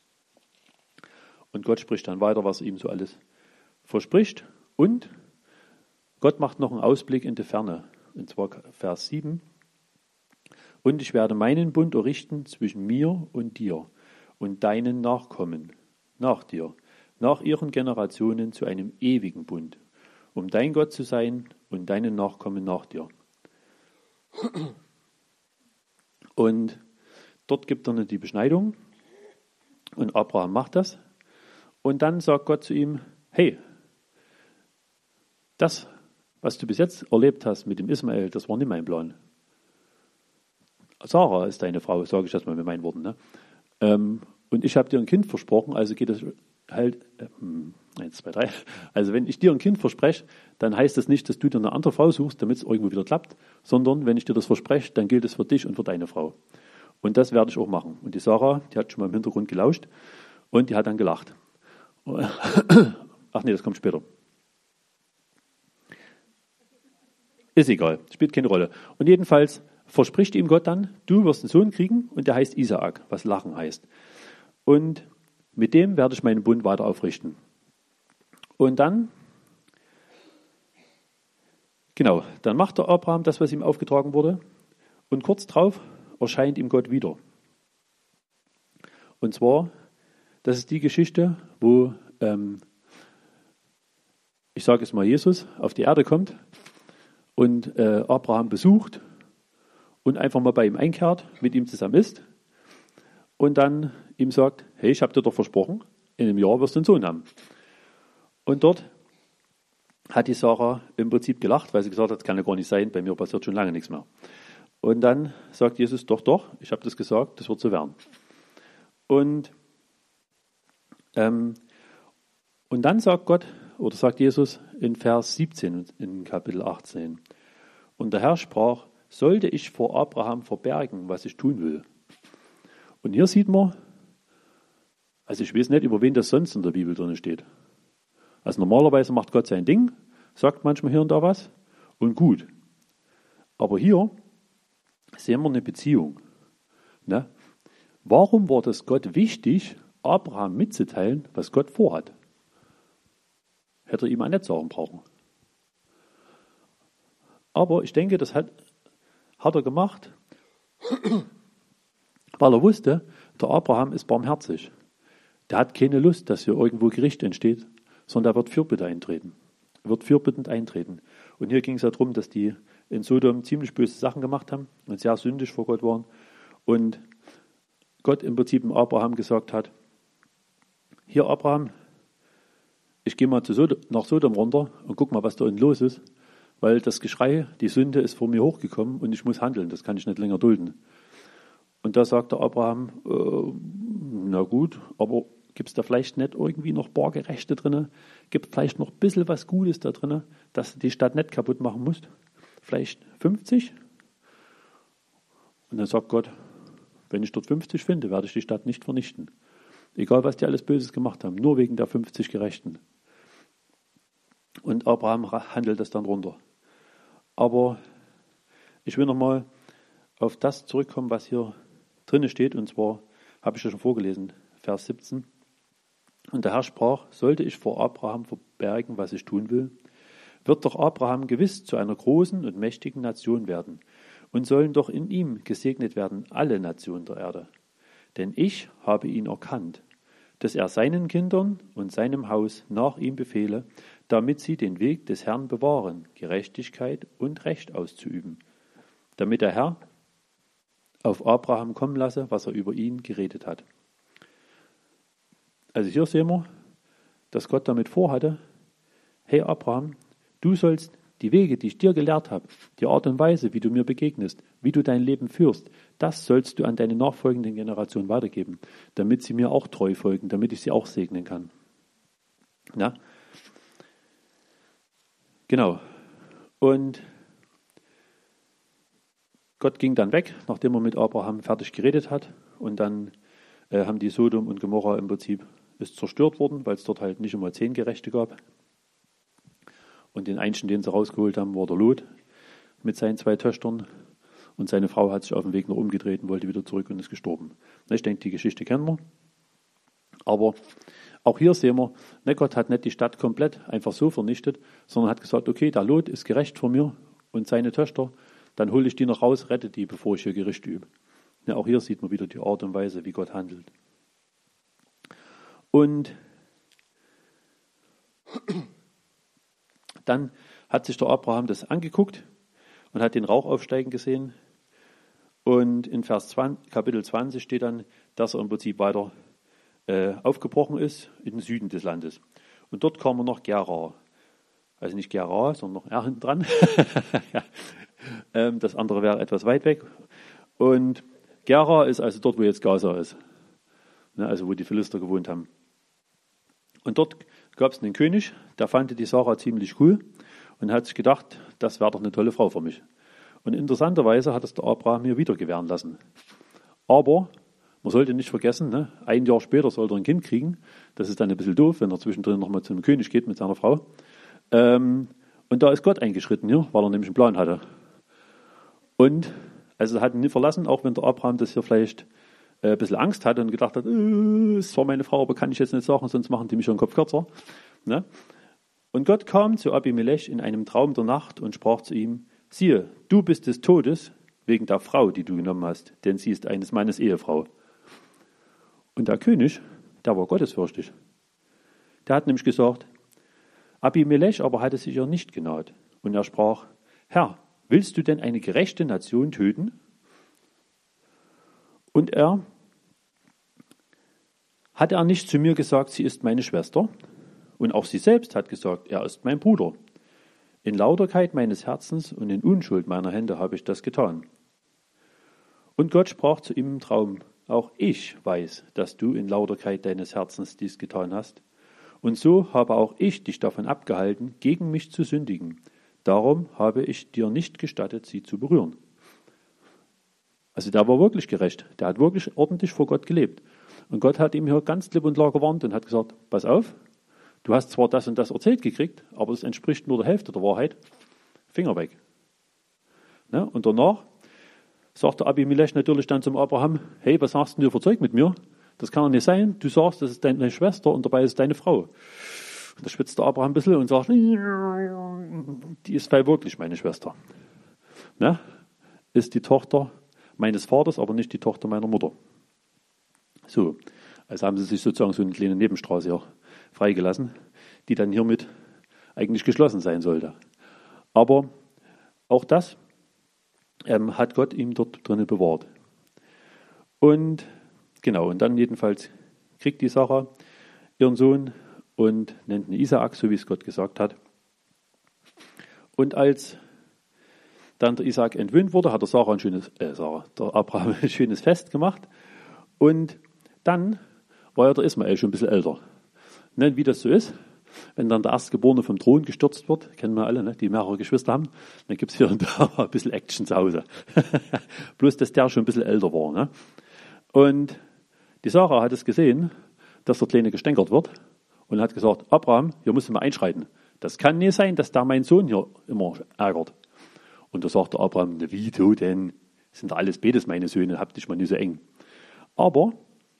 Und Gott spricht dann weiter, was er ihm so alles verspricht. Und Gott macht noch einen Ausblick in die Ferne, und zwar Vers sieben. Und ich werde meinen Bund errichten zwischen mir und dir und deinen Nachkommen nach dir, nach ihren Generationen zu einem ewigen Bund, um dein Gott zu sein und deinen Nachkommen nach dir. Und dort gibt er die Beschneidung und Abraham macht das. Und dann sagt Gott zu ihm, hey, das, was du bis jetzt erlebt hast mit dem Ismael, das war nicht mein Plan. Sarah ist deine Frau, sage ich das mal mit meinen Worten. Ne? Ähm, und ich habe dir ein Kind versprochen, also geht es halt, äh, eins, zwei, drei. Also wenn ich dir ein Kind verspreche, dann heißt das nicht, dass du dir eine andere Frau suchst, damit es irgendwo wieder klappt, sondern wenn ich dir das verspreche, dann gilt es für dich und für deine Frau. Und das werde ich auch machen. Und die Sarah, die hat schon mal im Hintergrund gelauscht und die hat dann gelacht. Ach nee, das kommt später. Ist egal, spielt keine Rolle. Und jedenfalls verspricht ihm Gott dann, du wirst einen Sohn kriegen und der heißt Isaak, was Lachen heißt. Und mit dem werde ich meinen Bund weiter aufrichten. Und dann, genau, dann macht der Abraham das, was ihm aufgetragen wurde. Und kurz darauf erscheint ihm Gott wieder. Und zwar, das ist die Geschichte, wo, ähm, ich sage es mal, Jesus auf die Erde kommt und äh, Abraham besucht und einfach mal bei ihm einkehrt, mit ihm zusammen isst und dann ihm sagt, hey, ich habe dir doch versprochen, in einem Jahr wirst du einen Sohn haben. Und dort hat die Sarah im Prinzip gelacht, weil sie gesagt hat, das kann ja gar nicht sein, bei mir passiert schon lange nichts mehr. Und dann sagt Jesus, doch, doch, ich habe das gesagt, das wird so werden. Und, ähm, und dann sagt Gott, oder sagt Jesus in Vers siebzehn in Kapitel achtzehn, und der Herr sprach, sollte ich vor Abraham verbergen, was ich tun will. Und hier sieht man, also ich weiß nicht, über wen das sonst in der Bibel drin steht. Also normalerweise macht Gott sein Ding, sagt manchmal hier und da was und gut. Aber hier sehen wir eine Beziehung. Ne? Warum war das Gott wichtig, Abraham mitzuteilen, was Gott vorhat? Hätte er ihm auch nicht sagen brauchen. Aber ich denke, das hat, hat er gemacht, weil er wusste, der Abraham ist barmherzig. Der hat keine Lust, dass hier irgendwo Gericht entsteht, sondern er wird Fürbitte eintreten. Er wird fürbittend eintreten. Und hier ging es ja darum, dass die in Sodom ziemlich böse Sachen gemacht haben und sehr sündig vor Gott waren. Und Gott im Prinzip dem Abraham gesagt hat, hier Abraham, ich gehe mal zu Sodom, nach Sodom runter und guck mal, was da unten los ist, weil das Geschrei, die Sünde ist vor mir hochgekommen und ich muss handeln, das kann ich nicht länger dulden. Und da sagt der Abraham, äh, na gut, aber gibt es da vielleicht nicht irgendwie noch paar Gerechte drin? Gibt es vielleicht noch ein bisschen was Gutes da drin, dass du die Stadt nicht kaputt machen musst? Vielleicht fünfzig? Und dann sagt Gott, wenn ich dort fünfzig finde, werde ich die Stadt nicht vernichten. Egal, was die alles Böses gemacht haben, nur wegen der fünfzig Gerechten. Und Abraham handelt das dann runter. Aber ich will nochmal auf das zurückkommen, was hier drin steht, und zwar habe ich ja schon vorgelesen, Vers siebzehn. Und der Herr sprach, sollte ich vor Abraham verbergen, was ich tun will, wird doch Abraham gewiss zu einer großen und mächtigen Nation werden, und sollen doch in ihm gesegnet werden alle Nationen der Erde. Denn ich habe ihn erkannt, dass er seinen Kindern und seinem Haus nach ihm befehle, damit sie den Weg des Herrn bewahren, Gerechtigkeit und Recht auszuüben, damit der Herr auf Abraham kommen lasse, was er über ihn geredet hat. Also hier sehen wir, dass Gott damit vorhatte, hey Abraham, du sollst die Wege, die ich dir gelehrt habe, die Art und Weise, wie du mir begegnest, wie du dein Leben führst, das sollst du an deine nachfolgenden Generationen weitergeben, damit sie mir auch treu folgen, damit ich sie auch segnen kann. Ja? Genau. Und Gott ging dann weg, nachdem er mit Abraham fertig geredet hat, und dann äh, haben die Sodom und Gomorra im Prinzip ist zerstört worden, weil es dort halt nicht einmal zehn Gerechte gab. Und den einzigen, den sie rausgeholt haben, war der Lot mit seinen zwei Töchtern. Und seine Frau hat sich auf dem Weg noch umgedreht und wollte wieder zurück und ist gestorben. Ich denke, die Geschichte kennen wir. Aber auch hier sehen wir, ne, Gott hat nicht die Stadt komplett einfach so vernichtet, sondern hat gesagt, okay, der Lot ist gerecht vor mir und seine Töchter, dann hole ich die noch raus, rette die, bevor ich hier Gericht übe. Ja, auch hier sieht man wieder die Art und Weise, wie Gott handelt. Und dann hat sich der Abraham das angeguckt und hat den Rauch aufsteigen gesehen. Und in Vers zwanzig, Kapitel zwanzig steht dann, dass er im Prinzip weiter äh, aufgebrochen ist in den Süden des Landes. Und dort kam er nach Gerar. Also nicht Gerar, sondern noch R hinten dran. Ja. ähm, das andere wäre etwas weit weg. Und Gerar ist also dort, wo jetzt Gaza ist. Ne, also wo die Philister gewohnt haben. Und dort gab es einen König, der fand die Sarah ziemlich cool und hat sich gedacht, das wäre doch eine tolle Frau für mich. Und interessanterweise hat es der Abraham mir wieder gewähren lassen. Aber man sollte nicht vergessen, ne, ein Jahr später sollte er ein Kind kriegen. Das ist dann ein bisschen doof, wenn er zwischendrin nochmal zu einem König geht mit seiner Frau. Ähm, und da ist Gott eingeschritten, ja, weil er nämlich einen Plan hatte. Und also er hat ihn nie verlassen, auch wenn der Abraham das hier vielleicht äh, ein bisschen Angst hatte und gedacht hat, äh, ist zwar meine Frau, aber kann ich jetzt nicht sagen, sonst machen die mich schon den Kopf kürzer. Ne? Und Gott kam zu Abimelech in einem Traum der Nacht und sprach zu ihm, siehe, du bist des Todes wegen der Frau, die du genommen hast, denn sie ist eines Mannes Ehefrau. Und der König, der war gottesfürchtig. Der hat nämlich gesagt, Abimelech aber hatte sich ihr nicht genaht. Und er sprach, Herr, willst du denn eine gerechte Nation töten? Und er, hat er nicht zu mir gesagt, sie ist meine Schwester? Und auch sie selbst hat gesagt, er ist mein Bruder. In Lauterkeit meines Herzens und in Unschuld meiner Hände habe ich das getan. Und Gott sprach zu ihm im Traum, auch ich weiß, dass du in Lauterkeit deines Herzens dies getan hast. Und so habe auch ich dich davon abgehalten, gegen mich zu sündigen. Darum habe ich dir nicht gestattet, sie zu berühren. Also der war wirklich gerecht. Der hat wirklich ordentlich vor Gott gelebt. Und Gott hat ihm hier ganz klipp und klar gewarnt und hat gesagt, pass auf, du hast zwar das und das erzählt gekriegt, aber es entspricht nur der Hälfte der Wahrheit. Finger weg. Ne? Und danach sagte Abimelech natürlich dann zum Abraham, hey, was sagst du für Zeug mit mir? Das kann doch nicht sein. Du sagst, das ist deine Schwester und dabei ist es deine Frau. Und da schwitzt der Abraham ein bisschen und sagt, die ist wirklich meine Schwester. Ne? Ist die Tochter meines Vaters, aber nicht die Tochter meiner Mutter. So, also haben sie sich sozusagen so eine kleine Nebenstraße hier freigelassen, die dann hiermit eigentlich geschlossen sein sollte. Aber auch das ähm, hat Gott ihm dort drinnen bewahrt. Und genau, und dann jedenfalls kriegt die Sarah ihren Sohn und nennt ihn Isaak, so wie es Gott gesagt hat. Und als dann der Isaak entwöhnt wurde, hat der Sarah ein schönes, äh, Sarah, der Abraham ein schönes Fest gemacht. Und dann war ja der Ismael schon ein bisschen älter. Ne, wie das so ist, wenn dann der Erstgeborene vom Thron gestürzt wird, kennen wir alle, ne, die mehrere Geschwister haben, dann gibt es hier und da ein bisschen Action zu Hause. Bloß, dass der schon ein bisschen älter war. Ne? Und die Sarah hat es gesehen, dass der Kleine gestänkert wird und hat gesagt, Abraham, hier musst du mal einschreiten. Das kann nicht sein, dass da mein Sohn hier immer ärgert. Und da sagt der Abraham, wie du denn? Sind doch alles beides meine Söhne, habt dich mal nicht so eng. Aber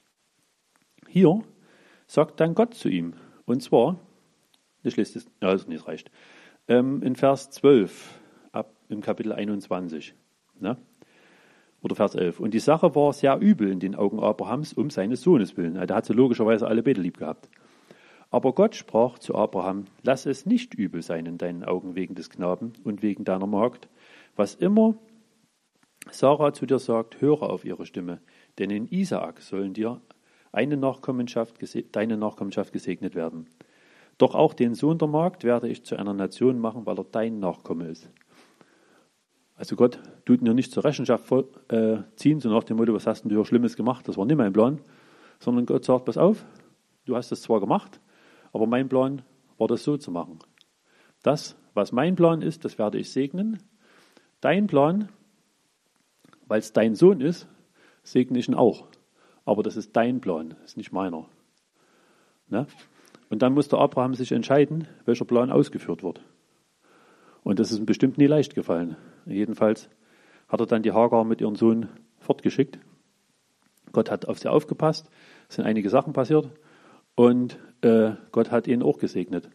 hier sagt dann Gott zu ihm, und zwar, ich lese das, ja, das nicht reicht, ähm, in Vers zwölf, ab im Kapitel einundzwanzig, ne? Oder Vers elf. Und die Sache war sehr übel in den Augen Abrahams um seines Sohnes willen. Er hat sie logischerweise alle beide lieb gehabt. Aber Gott sprach zu Abraham, lass es nicht übel sein in deinen Augen wegen des Knaben und wegen deiner Magd. Was immer Sarah zu dir sagt, höre auf ihre Stimme, denn in Isaak sollen dir eine Nachkommenschaft, deine Nachkommenschaft gesegnet werden. Doch auch den Sohn der Magd werde ich zu einer Nation machen, weil er dein Nachkomme ist. Also Gott tut ihn nicht zur Rechenschaft äh, ziehen, so nach dem Motto, was hast denn du hier Schlimmes gemacht? Das war nicht mein Plan. Sondern Gott sagt, pass auf, du hast das zwar gemacht, aber mein Plan war das so zu machen. Das, was mein Plan ist, das werde ich segnen. Dein Plan, weil es dein Sohn ist, segne ich ihn auch. Aber das ist dein Plan, das ist nicht meiner. Ne? Und dann muss der Abraham sich entscheiden, welcher Plan ausgeführt wird. Und das ist ihm bestimmt nie leicht gefallen. Jedenfalls hat er dann die Hagar mit ihrem Sohn fortgeschickt. Gott hat auf sie aufgepasst, es sind einige Sachen passiert und äh, Gott hat ihn auch gesegnet.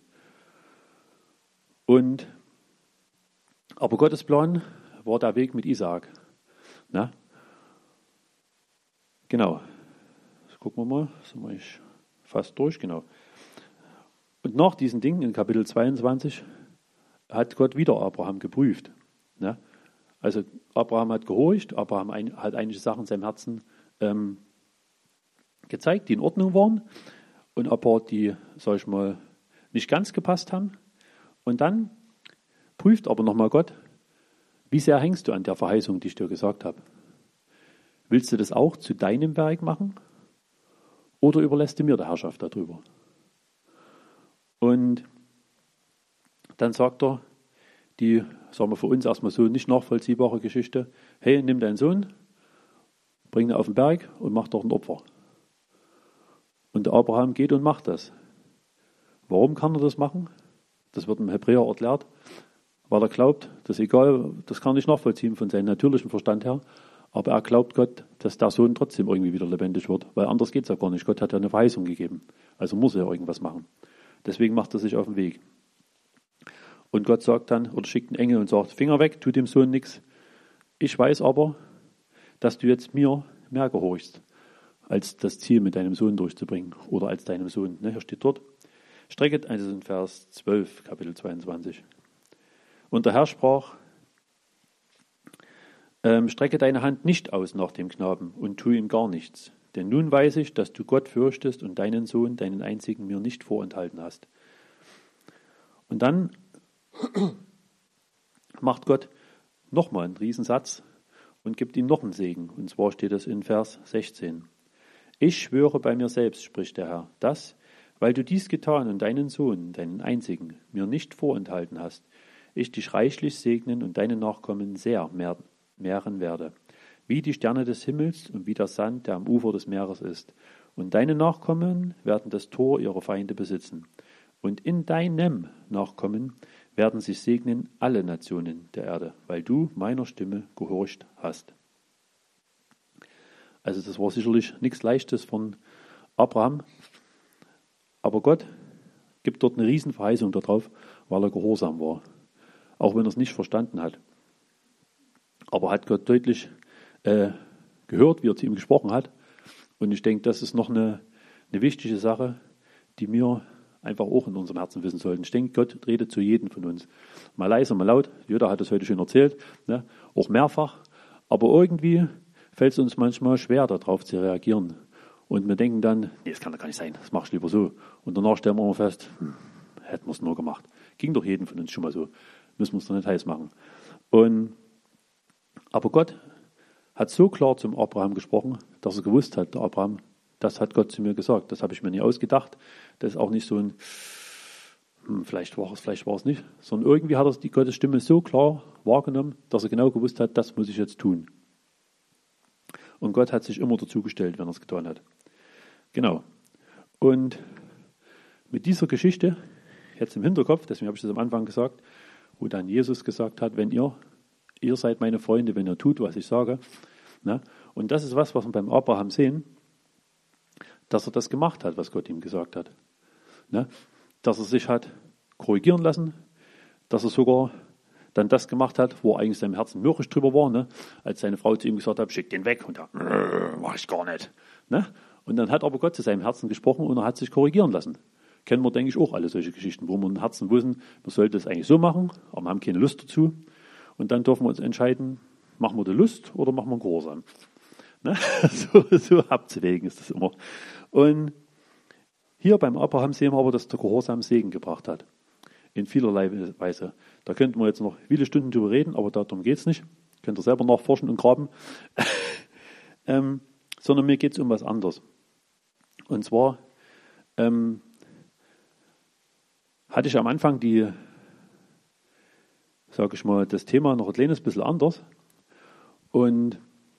Und, aber Gottes Plan war der Weg mit Isaak. Na? Genau. Das gucken wir mal, sind wir fast durch, genau. Und nach diesen Dingen in Kapitel zweiundzwanzig hat Gott wieder Abraham geprüft. Ne? Also Abraham hat gehorcht, Abraham ein, hat einige Sachen in seinem Herzen ähm, gezeigt, die in Ordnung waren und ein paar, die, sag ich mal, nicht ganz gepasst haben. Und dann prüft aber nochmal Gott, wie sehr hängst du an der Verheißung, die ich dir gesagt habe. willst du das auch zu deinem Werk machen oder überlässt du mir die Herrschaft darüber? Und dann sagt er, die, sagen wir für uns erstmal so nicht nachvollziehbare Geschichte, hey, nimm deinen Sohn, bring ihn auf den Berg und mach dort ein Opfer. Und der Abraham geht und macht das. Warum kann er das machen? Das wird im Hebräer erklärt, weil er glaubt, das ist egal, das kann er nicht nachvollziehen von seinem natürlichen Verstand her, aber er glaubt Gott, dass der Sohn trotzdem irgendwie wieder lebendig wird, weil anders geht es ja gar nicht. Gott hat ja eine Verheißung gegeben, also muss er ja irgendwas machen. Deswegen macht er sich auf den Weg. Und Gott sagt dann, oder schickt einen Engel und sagt, Finger weg, tu dem Sohn nichts. Ich weiß aber, dass du jetzt mir mehr gehorchst, als das Ziel mit deinem Sohn durchzubringen oder als deinem Sohn. Ne, hier steht dort, strecket, also in Vers zwölf, Kapitel zweiundzwanzig. Und der Herr sprach, ähm, strecke deine Hand nicht aus nach dem Knaben und tu ihm gar nichts. Denn nun weiß ich, dass du Gott fürchtest und deinen Sohn, deinen einzigen, mir nicht vorenthalten hast. Und dann macht Gott nochmal einen Riesensatz und gibt ihm noch einen Segen. Und zwar steht es in Vers sechzehn. Ich schwöre bei mir selbst, spricht der Herr, dass, weil du dies getan und deinen Sohn, deinen einzigen, mir nicht vorenthalten hast, ich dich reichlich segnen und deine Nachkommen sehr mehr, mehren werde, wie die Sterne des Himmels und wie der Sand, der am Ufer des Meeres ist. Und deine Nachkommen werden das Tor ihrer Feinde besitzen. Und in deinem Nachkommen werden sich segnen alle Nationen der Erde, weil du meiner Stimme gehorcht hast. Also das war sicherlich nichts Leichtes von Abraham, aber Gott gibt dort eine Riesenverheißung darauf, weil er gehorsam war, auch wenn er es nicht verstanden hat. Aber hat Gott deutlich äh, gehört, wie er zu ihm gesprochen hat. Und ich denke, das ist noch eine, eine wichtige Sache, die wir einfach auch in unserem Herzen wissen sollten. Ich denke, Gott redet zu jedem von uns. Mal leise, mal laut. Jeder hat es heute schon erzählt, ne? Auch mehrfach. Aber irgendwie fällt es uns manchmal schwer, darauf zu reagieren. Und wir denken dann, nee, das kann doch gar nicht sein, das mach ich lieber so. Und danach stellen wir immer fest, hm, hätten wir es nur gemacht. Ging doch jedem von uns schon mal so. Müssen wir es doch nicht heiß machen. Und, aber Gott hat so klar zum Abraham gesprochen, dass er gewusst hat, der Abraham, das hat Gott zu mir gesagt. Das habe ich mir nie ausgedacht. Das ist auch nicht so ein, hm, vielleicht war es, vielleicht war es nicht, sondern irgendwie hat er die Gottes Stimme so klar wahrgenommen, dass er genau gewusst hat, das muss ich jetzt tun. Und Gott hat sich immer dazugestellt, wenn er es getan hat. Genau. Und mit dieser Geschichte, jetzt im Hinterkopf, deswegen habe ich das am Anfang gesagt, wo dann Jesus gesagt hat, wenn ihr, ihr seid meine Freunde, wenn ihr tut, was ich sage. Ne? Und das ist was, was wir beim Abraham sehen, dass er das gemacht hat, was Gott ihm gesagt hat. Ne? Dass er sich hat korrigieren lassen, dass er sogar dann das gemacht hat, wo er eigentlich seinem Herzen mürrisch drüber war, ne? Als seine Frau zu ihm gesagt hat, schick den weg. Und er, mach ich gar nicht. Ne? Und dann hat aber Gott zu seinem Herzen gesprochen und er hat sich korrigieren lassen. Kennen wir, denke ich, auch alle solche Geschichten, wo wir im Herzen wissen, wir sollten es eigentlich so machen, aber wir haben keine Lust dazu. Und dann dürfen wir uns entscheiden, machen wir die Lust oder machen wir einen Gehorsam. Ne? So, so abzuwägen ist das immer. Und hier beim Abraham sehen wir aber, dass der Gehorsam Segen gebracht hat. In vielerlei Weise. Da könnten wir jetzt noch viele Stunden drüber reden, aber darum geht es nicht. Könnt ihr selber nachforschen und graben. ähm, sondern mir geht es um was anderes. Und zwar ähm, hatte ich am Anfang die, sage ich mal, das Thema noch ein kleines bisschen anders. Und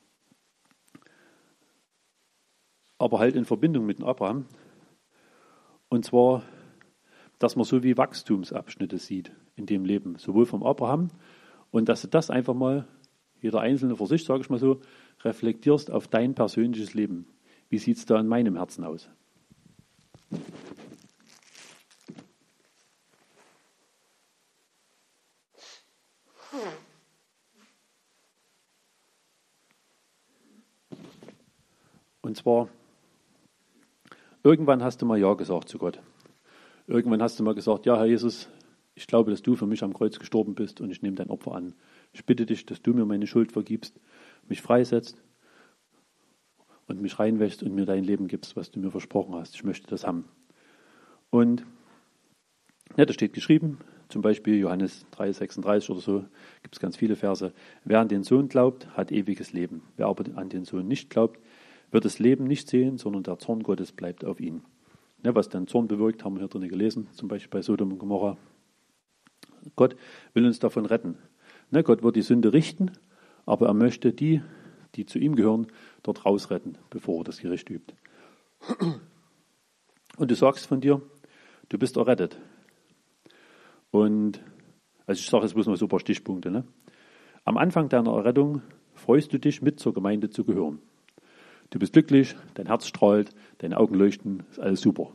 aber halt in Verbindung mit dem Abraham. Und zwar, dass man so wie Wachstumsabschnitte sieht in dem Leben, sowohl vom Abraham und dass du das einfach mal, jeder Einzelne für sich, sage ich mal so, reflektierst auf dein persönliches Leben. Wie sieht es da in meinem Herzen aus? Und zwar, irgendwann hast du mal Ja gesagt zu Gott. Irgendwann hast du mal gesagt, ja, Herr Jesus, ich glaube, dass du für mich am Kreuz gestorben bist und ich nehme dein Opfer an. Ich bitte dich, dass du mir meine Schuld vergibst, mich freisetzt und mich reinwäschst und mir dein Leben gibst, was du mir versprochen hast. Ich möchte das haben. Und ja, da steht geschrieben, zum Beispiel Johannes drei sechsunddreißig oder so, gibt es ganz viele Verse. Wer an den Sohn glaubt, hat ewiges Leben. Wer aber an den Sohn nicht glaubt, wird das Leben nicht sehen, sondern der Zorn Gottes bleibt auf ihn. Ne, was dann Zorn bewirkt, haben wir hier drin gelesen, zum Beispiel bei Sodom und Gomorra. Gott will uns davon retten. Ne, Gott wird die Sünde richten, aber er möchte die, die zu ihm gehören, dort rausretten, bevor er das Gericht übt. Und du sagst von dir, du bist errettet. Und, also ich sage jetzt bloß mal so ein paar Stichpunkte. Ne? Am Anfang deiner Errettung freust du dich, mit zur Gemeinde zu gehören. Du bist glücklich, dein Herz strahlt, deine Augen leuchten, ist alles super.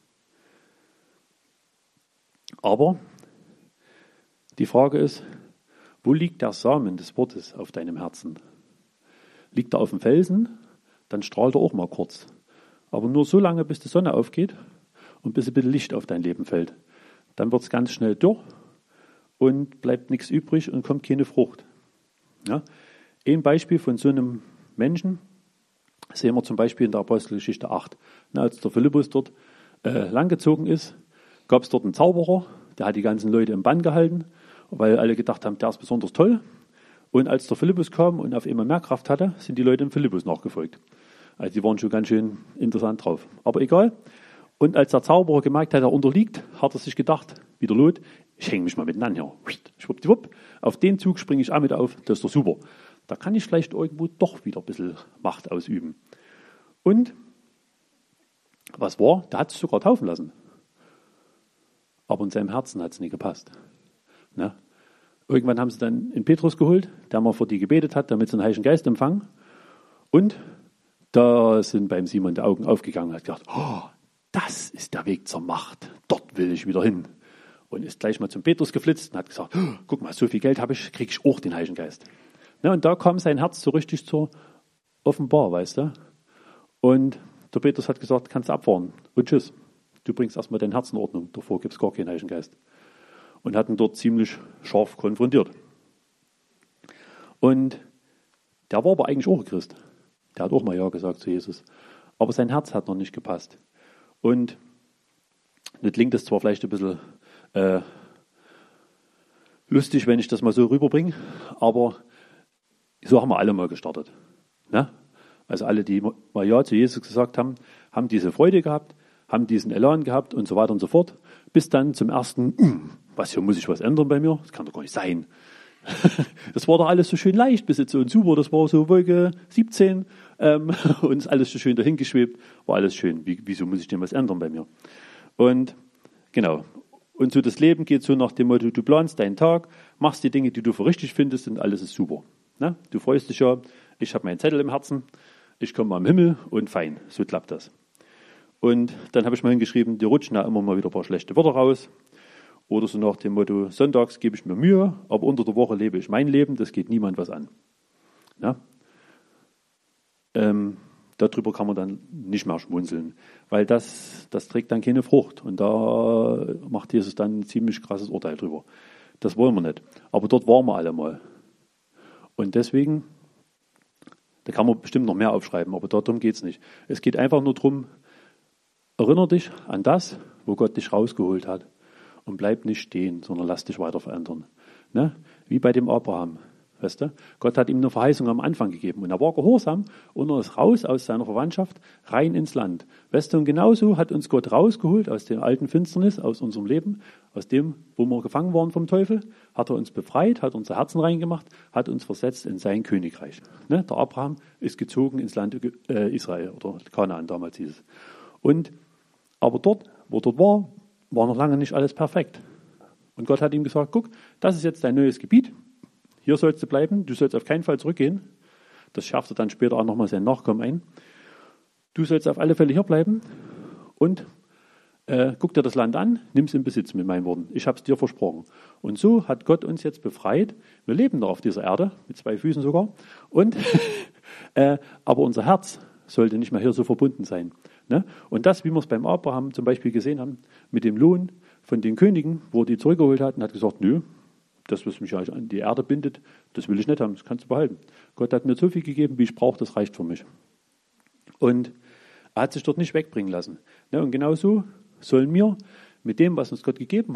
Aber die Frage ist, wo liegt der Samen des Wortes auf deinem Herzen? Liegt er auf dem Felsen, dann strahlt er auch mal kurz. Aber nur so lange, bis die Sonne aufgeht und bis ein bisschen Licht auf dein Leben fällt. Dann wird es ganz schnell dürr und bleibt nichts übrig und kommt keine Frucht. Ja? Ein Beispiel von so einem Menschen sehen wir zum Beispiel in der Apostelgeschichte acht. Na, als der Philippus dort äh, langgezogen ist, gab es dort einen Zauberer, der hat die ganzen Leute im Bann gehalten, weil alle gedacht haben, der ist besonders toll. Und als der Philippus kam und auf einmal mehr Kraft hatte, sind die Leute dem Philippus nachgefolgt. Also die waren schon ganz schön interessant drauf. Aber egal. Und als der Zauberer gemerkt hat, er unterliegt, hat er sich gedacht, wie der Lot, ich hänge mich mal miteinander. Schwuppdiwupp, auf den Zug springe ich auch mit auf, das ist doch super. Da kann ich vielleicht irgendwo doch wieder ein bisschen Macht ausüben. Und was war? Der hat sich sogar taufen lassen. Aber in seinem Herzen hat es nicht gepasst. Ne? Irgendwann haben sie dann einen Petrus geholt, der mal für die gebetet hat, damit sie den Heiligen Geist empfangen. Und da sind beim Simon die Augen aufgegangen und hat gedacht, oh, das ist der Weg zur Macht. Dort will ich wieder hin. Und ist gleich mal zum Petrus geflitzt und hat gesagt, oh, guck mal, so viel Geld habe ich, kriege ich auch den Heiligen Geist. Ja, und da kam sein Herz so richtig zur Offenbar, weißt du. Und der Petrus hat gesagt, kannst du abfahren und tschüss. Du bringst erstmal dein Herz in Ordnung, davor gibt es gar keinen Heiligen Geist. Und hat ihn dort ziemlich scharf konfrontiert. Und der war aber eigentlich auch ein Christ. Der hat auch mal Ja gesagt zu Jesus. Aber sein Herz hat noch nicht gepasst. Und das klingt das zwar vielleicht ein bisschen äh, lustig, wenn ich das mal so rüberbringe, aber so haben wir alle mal gestartet. Ne? Also alle, die mal Ja zu Jesus gesagt haben, haben diese Freude gehabt, haben diesen Elan gehabt und so weiter und so fort, bis dann zum ersten, was hier muss ich was ändern bei mir? Das kann doch gar nicht sein. Das war doch alles so schön leicht bis jetzt so und super, das war so Wolke siebzehn ähm, und ist alles so schön dahingeschwebt, war alles schön. Wie, wieso muss ich denn was ändern bei mir? Und genau, und so das Leben geht so nach dem Motto, du planst deinen Tag, machst die Dinge, die du für richtig findest und alles ist super. Ne? Du freust dich ja, ich habe meinen Zettel im Herzen, ich komme mal im Himmel und fein, so klappt das. Und dann habe ich mal hingeschrieben, die rutschen da immer mal wieder ein paar schlechte Wörter raus. Oder so nach dem Motto, sonntags gebe ich mir Mühe, aber unter der Woche lebe ich mein Leben, das geht niemand was an. Ja? Ähm, darüber kann man dann nicht mehr schmunzeln, weil das, das trägt dann keine Frucht. Und da macht Jesus dann ein ziemlich krasses Urteil drüber. Das wollen wir nicht. Aber dort waren wir alle mal. Und deswegen, da kann man bestimmt noch mehr aufschreiben, aber darum geht es nicht. Es geht einfach nur darum, erinnere dich an das, wo Gott dich rausgeholt hat. Und bleib nicht stehen, sondern lass dich weiter verändern. Ne? Wie bei dem Abraham. Weißt du? Gott hat ihm eine Verheißung am Anfang gegeben. Und er war gehorsam und er ist raus aus seiner Verwandtschaft, rein ins Land. Weißt du? Und genauso hat uns Gott rausgeholt aus der alten Finsternis, aus unserem Leben, aus dem, wo wir gefangen waren vom Teufel, hat er uns befreit, hat unser Herzen reingemacht, hat uns versetzt in sein Königreich. Ne? Der Abraham ist gezogen ins Land äh, Israel oder Kanaan, damals hieß es. Und, aber dort, wo dort war, war noch lange nicht alles perfekt. Und Gott hat ihm gesagt, guck, das ist jetzt dein neues Gebiet, hier sollst du bleiben, du sollst auf keinen Fall zurückgehen. Das schärft er dann später auch nochmal sein Nachkommen ein. Du sollst auf alle Fälle hier bleiben und äh, guck dir das Land an, nimm es in Besitz mit meinen Worten. Ich habe es dir versprochen. Und so hat Gott uns jetzt befreit. Wir leben noch auf dieser Erde, mit zwei Füßen sogar. Und äh, aber unser Herz sollte nicht mehr hier so verbunden sein. Ne? Und das, wie wir es beim Abraham zum Beispiel gesehen haben, mit dem Lohn von den Königen, wo er die zurückgeholt hat und hat gesagt, nö, das, was mich an die Erde bindet, das will ich nicht haben, das kannst du behalten. Gott hat mir so viel gegeben, wie ich brauche, das reicht für mich. Und er hat sich dort nicht wegbringen lassen. Ne? Und genauso sollen wir mit dem, was uns Gott gegeben hat,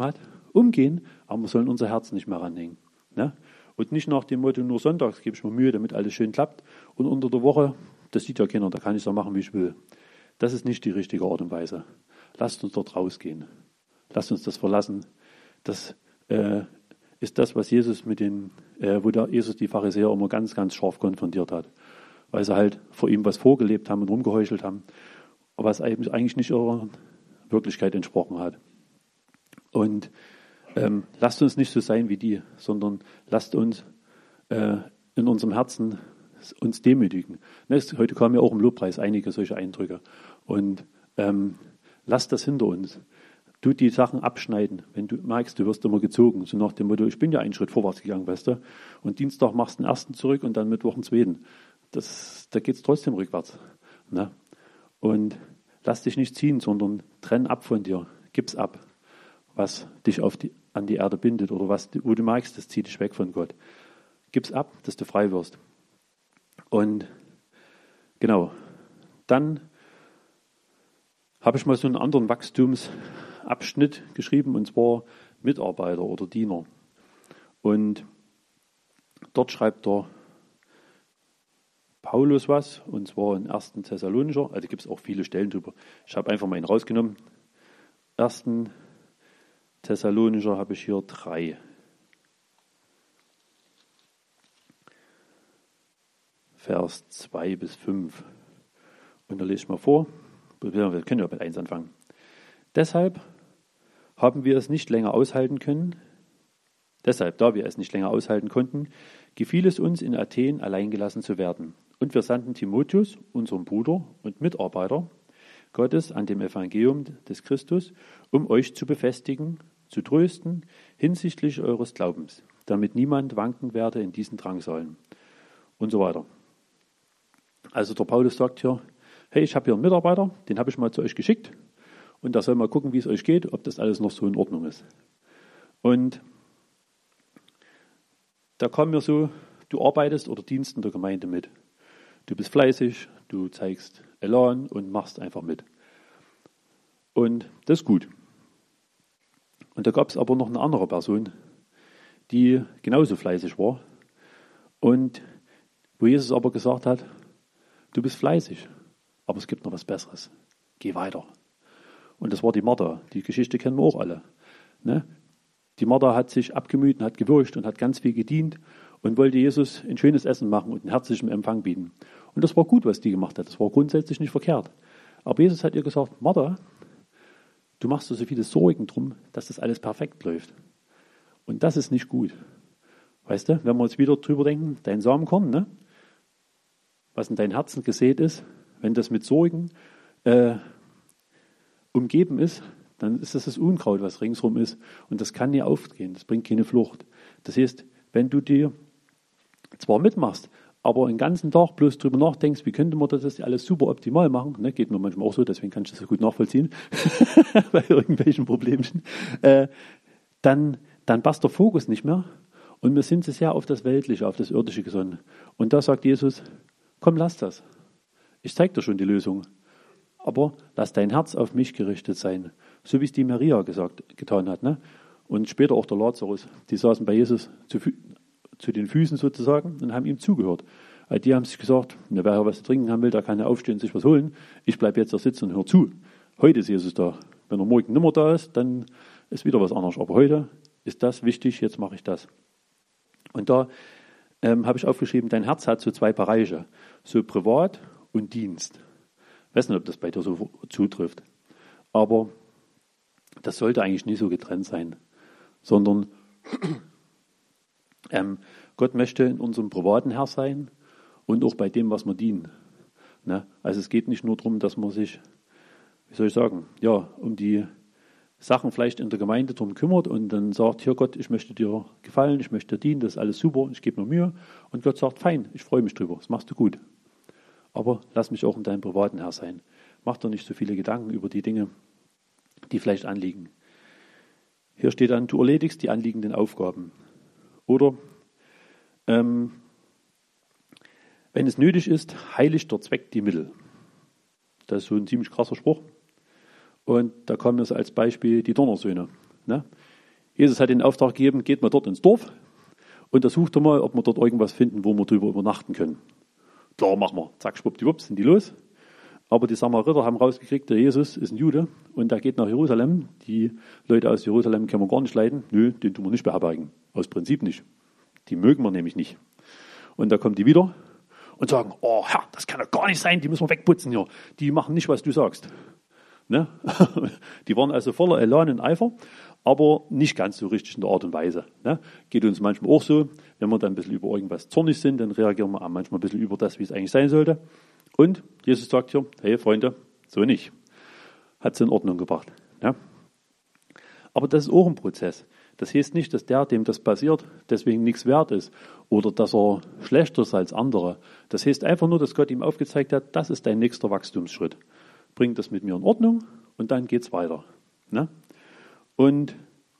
umgehen, aber wir sollen unser Herz nicht mehr ranhängen. Ne? Und nicht nach dem Motto, nur sonntags gebe ich mir Mühe, damit alles schön klappt. Und unter der Woche, das sieht ja keiner, da kann ich es auch machen, wie ich will. Das ist nicht die richtige Art und Weise. Lasst uns dort rausgehen. Lasst uns das verlassen. Das äh, ist das, was Jesus mit den, äh, wo der Jesus die Pharisäer immer ganz, ganz scharf konfrontiert hat. Weil sie halt vor ihm was vorgelebt haben und rumgeheuchelt haben, was eigentlich nicht ihrer Wirklichkeit entsprochen hat. Und ähm, lasst uns nicht so sein wie die, sondern lasst uns äh, in unserem Herzen uns demütigen. Ne, heute kamen ja auch im Lobpreis einige solche Eindrücke. Und ähm, lasst das hinter uns. Du die Sachen abschneiden, wenn du merkst, du wirst immer gezogen. So nach dem Motto, ich bin ja einen Schritt vorwärts gegangen, weißt du. Und Dienstag machst du den ersten zurück und dann Mittwoch den zweiten. Das, da geht es trotzdem rückwärts. Ne? Und lass dich nicht ziehen, sondern trenn ab von dir. Gib's ab, was dich auf die, an die Erde bindet oder was, wo du merkst, das zieht dich weg von Gott. Gib's ab, dass du frei wirst. Und genau, dann habe ich mal so einen anderen Wachstumsabschnitt geschrieben, und zwar Mitarbeiter oder Diener. Und dort schreibt der Paulus was, und zwar in ersten Thessalonicher, also gibt es auch viele Stellen drüber. Ich habe einfach mal einen rausgenommen. ersten Thessalonicher habe ich hier drei. Vers zwei bis fünf. Und da lese ich mal vor. Wir können ja mit eins anfangen. Deshalb haben wir es nicht länger aushalten können. Deshalb, da wir es nicht länger aushalten konnten, gefiel es uns, in Athen allein gelassen zu werden. Und wir sandten Timotheus, unseren Bruder und Mitarbeiter Gottes an dem Evangelium des Christus, um euch zu befestigen, zu trösten hinsichtlich eures Glaubens, damit niemand wanken werde in diesen Drangsalen und so weiter. Also der Paulus sagt hier, hey, ich habe hier einen Mitarbeiter, den habe ich mal zu euch geschickt und der soll mal gucken, wie es euch geht, ob das alles noch so in Ordnung ist. Und da kam mir so, du arbeitest oder dienst in der Gemeinde mit. Du bist fleißig, du zeigst Elan und machst einfach mit. Und das ist gut. Und da gab es aber noch eine andere Person, die genauso fleißig war und wo Jesus aber gesagt hat, du bist fleißig, aber es gibt noch was Besseres. Geh weiter. Und das war die Martha. Die Geschichte kennen wir auch alle. Ne? Die Martha hat sich abgemüht und hat gewürgt und hat ganz viel gedient und wollte Jesus ein schönes Essen machen und einen herzlichen Empfang bieten. Und das war gut, was die gemacht hat. Das war grundsätzlich nicht verkehrt. Aber Jesus hat ihr gesagt, Martha, du machst dir so viele Sorgen drum, dass das alles perfekt läuft. Und das ist nicht gut. Weißt du, wenn wir jetzt wieder drüber denken, dein Samenkorn, ne? Was in dein Herzen gesät ist, wenn das mit Sorgen äh, umgeben ist, dann ist das das Unkraut, was ringsherum ist. Und das kann nie aufgehen, das bringt keine Flucht. Das heißt, wenn du dir zwar mitmachst, aber den ganzen Tag bloß drüber nachdenkst, wie könnte man das alles super optimal machen, ne, geht mir manchmal auch so, deswegen kann ich das so gut nachvollziehen, bei irgendwelchen Problemchen, äh, dann, dann passt der Fokus nicht mehr und wir sind sehr auf das Weltliche, auf das Irdische gesonnen. Und da sagt Jesus, komm, lass das. Ich zeige dir schon die Lösung. Aber lass dein Herz auf mich gerichtet sein. So wie es die Maria gesagt, getan hat. Ne? Und später auch der Lazarus. Die saßen bei Jesus zu, zu den Füßen sozusagen und haben ihm zugehört. Also die haben sich gesagt, wer ja was zu trinken haben will, der kann ja aufstehen und sich was holen. Ich bleibe jetzt da sitzen und höre zu. Heute ist Jesus da. Wenn er morgen nicht mehr da ist, dann ist wieder was anderes. Aber heute ist das wichtig, jetzt mache ich das. Und da ähm, habe ich aufgeschrieben, dein Herz hat so zwei Bereiche. So privat und Dienst. Ich weiß nicht, ob das bei dir so zutrifft. Aber das sollte eigentlich nie so getrennt sein. Sondern ähm, Gott möchte in unserem privaten Herr sein und auch bei dem, was wir dienen. Ne? Also es geht nicht nur darum, dass man sich, wie soll ich sagen, ja, um die Sachen vielleicht in der Gemeinde drum kümmert und dann sagt, hier Gott, ich möchte dir gefallen, ich möchte dir dienen, das ist alles super, ich gebe mir Mühe. Und Gott sagt, fein, ich freue mich drüber, das machst du gut. Aber lass mich auch in deinem privaten Herr sein. Mach dir nicht so viele Gedanken über die Dinge, die vielleicht anliegen. Hier steht dann, du erledigst die anliegenden Aufgaben. Oder, ähm, wenn es nötig ist, heiligt der Zweck die Mittel. Das ist so ein ziemlich krasser Spruch. Und da kommen wir so als Beispiel die Donnersöhne. Ne? Jesus hat den Auftrag gegeben, geht mal dort ins Dorf und da sucht er mal, ob wir dort irgendwas finden, wo wir drüber übernachten können. Klar, machen wir. Zack, schwuppdiwupps, sind die los. Aber die Samariter haben rausgekriegt, der Jesus ist ein Jude und der geht nach Jerusalem. Die Leute aus Jerusalem können wir gar nicht leiden. Nö, den tun wir nicht beherbergen. Aus Prinzip nicht. Die mögen wir nämlich nicht. Und da kommen die wieder und sagen, oh Herr, das kann doch gar nicht sein, die müssen wir wegputzen hier. Die machen nicht, was du sagst. Ne? Die waren also voller Elan und Eifer, aber nicht ganz so richtig in der Art und Weise. Ne? Geht uns manchmal auch so, wenn wir dann ein bisschen über irgendwas zornig sind, dann reagieren wir auch manchmal ein bisschen über das, wie es eigentlich sein sollte. Und Jesus sagt hier, hey Freunde, so nicht. Hat es in Ordnung gebracht. Ne? Aber das ist auch ein Prozess. Das heißt nicht, dass der, dem das passiert, deswegen nichts wert ist oder dass er schlechter ist als andere. Das heißt einfach nur, dass Gott ihm aufgezeigt hat, das ist dein nächster Wachstumsschritt. Bring das mit mir in Ordnung und dann geht's weiter. Ne? Und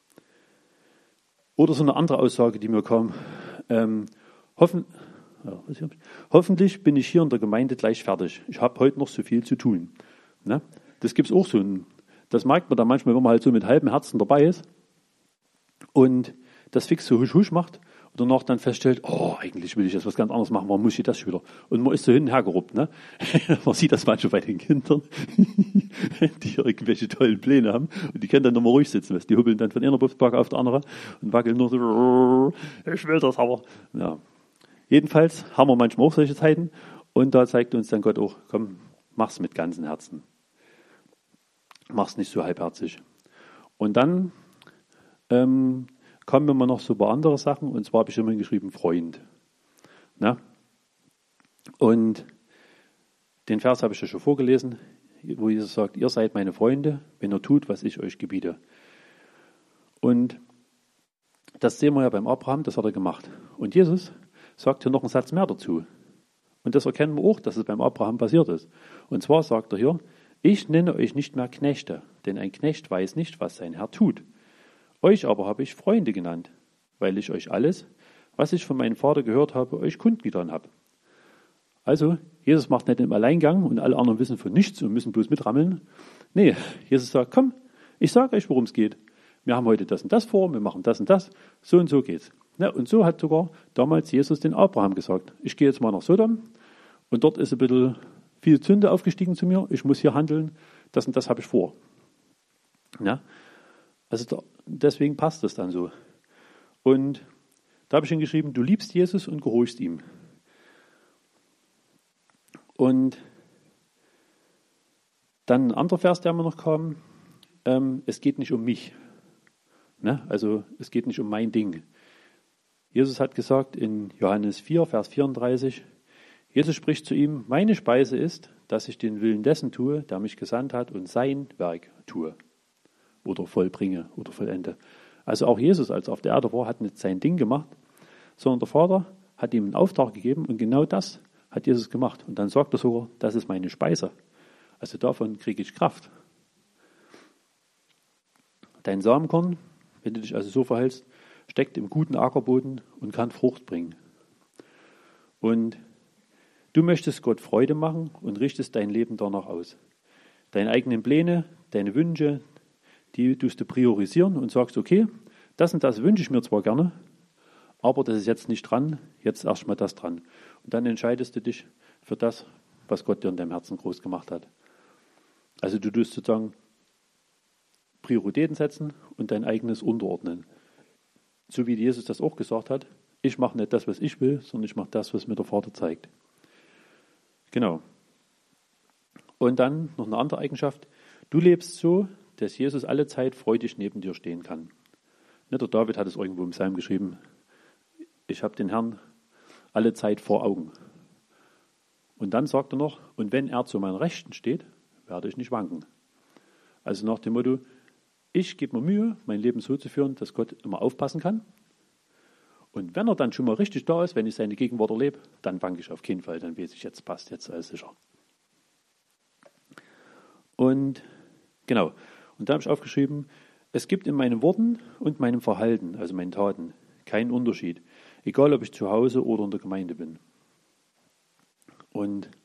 oder so eine andere Aussage, die mir kam. Ähm, hoffen, ja, was hab ich? Hoffentlich bin ich hier in der Gemeinde gleich fertig. Ich habe heute noch so viel zu tun. Ne? Das gibt's auch so. Ein, das merkt man dann manchmal, wenn man halt so mit halbem Herzen dabei ist und das fix so husch husch macht und danach dann feststellt, oh, eigentlich will ich jetzt was ganz anderes machen, warum muss ich das schon wieder? Und man ist so hin und her geruppt. Ne? Man sieht das manchmal bei den Kindern, die hier irgendwelche tollen Pläne haben und die können dann nochmal ruhig sitzen. Die hubbeln dann von einer Buchsbacke auf die andere und wackeln nur so, ich will das aber. Ja. Jedenfalls haben wir manchmal auch solche Zeiten und da zeigt uns dann Gott auch, komm, mach's mit ganzem Herzen. Mach's nicht so halbherzig. Und dann ähm, kommen wir noch so ein paar andere Sachen, und zwar habe ich immer geschrieben, Freund. Na? Und den Vers habe ich ja schon vorgelesen, wo Jesus sagt, ihr seid meine Freunde, wenn ihr tut, was ich euch gebiete. Und das sehen wir ja beim Abraham, das hat er gemacht. Und Jesus sagt hier noch einen Satz mehr dazu. Und das erkennen wir auch, dass es beim Abraham passiert ist. Und zwar sagt er hier, ich nenne euch nicht mehr Knechte, denn ein Knecht weiß nicht, was sein Herr tut. Euch aber habe ich Freunde genannt, weil ich euch alles, was ich von meinem Vater gehört habe, euch kundgetan habe. Also, Jesus macht nicht im Alleingang und alle anderen wissen von nichts und müssen bloß mitrammeln. Nee, Jesus sagt, komm, ich sage euch, worum es geht. Wir haben heute das und das vor, wir machen das und das, so und so geht's. Ja, und so hat sogar damals Jesus den Abraham gesagt, ich gehe jetzt mal nach Sodom und dort ist ein bisschen viel Sünde aufgestiegen zu mir, ich muss hier handeln, das und das habe ich vor. Ja, also da, deswegen passt das dann so. Und da habe ich ihm geschrieben, du liebst Jesus und gehorchst ihm. Und dann ein anderer Vers, der mir noch kam, ähm, es geht nicht um mich. Ne? Also es geht nicht um mein Ding. Jesus hat gesagt in Johannes vier, Vers vierunddreißig, Jesus spricht zu ihm, meine Speise ist, dass ich den Willen dessen tue, der mich gesandt hat und sein Werk tue oder vollbringe oder vollende. Also auch Jesus, als er auf der Erde war, hat nicht sein Ding gemacht, sondern der Vater hat ihm einen Auftrag gegeben und genau das hat Jesus gemacht. Und dann sagt er sogar, das ist meine Speise. Also davon kriege ich Kraft. Dein Samenkorn, wenn du dich also so verhältst, steckt im guten Ackerboden und kann Frucht bringen. Und du möchtest Gott Freude machen und richtest dein Leben danach aus. Deine eigenen Pläne, deine Wünsche, die tust du priorisieren und sagst, okay, das und das wünsche ich mir zwar gerne, aber das ist jetzt nicht dran, jetzt erstmal das dran. Und dann entscheidest du dich für das, was Gott dir in deinem Herzen groß gemacht hat. Also du tust sozusagen Prioritäten setzen und dein eigenes unterordnen. So wie Jesus das auch gesagt hat, ich mache nicht das, was ich will, sondern ich mache das, was mir der Vater zeigt. Genau. Und dann noch eine andere Eigenschaft. Du lebst so, dass Jesus alle Zeit freudig neben dir stehen kann. Der David hat es irgendwo im Psalm geschrieben. Ich habe den Herrn alle Zeit vor Augen. Und dann sagt er noch, und wenn er zu meiner Rechten steht, werde ich nicht wanken. Also nach dem Motto, ich gebe mir Mühe, mein Leben so zu führen, dass Gott immer aufpassen kann. Und wenn er dann schon mal richtig da ist, wenn ich seine Gegenwart erlebe, dann wanke ich auf keinen Fall, dann weiß ich, jetzt passt, jetzt alles sicher. Und genau, und da habe ich aufgeschrieben, es gibt in meinen Worten und meinem Verhalten, also meinen Taten, keinen Unterschied, egal ob ich zu Hause oder in der Gemeinde bin. Und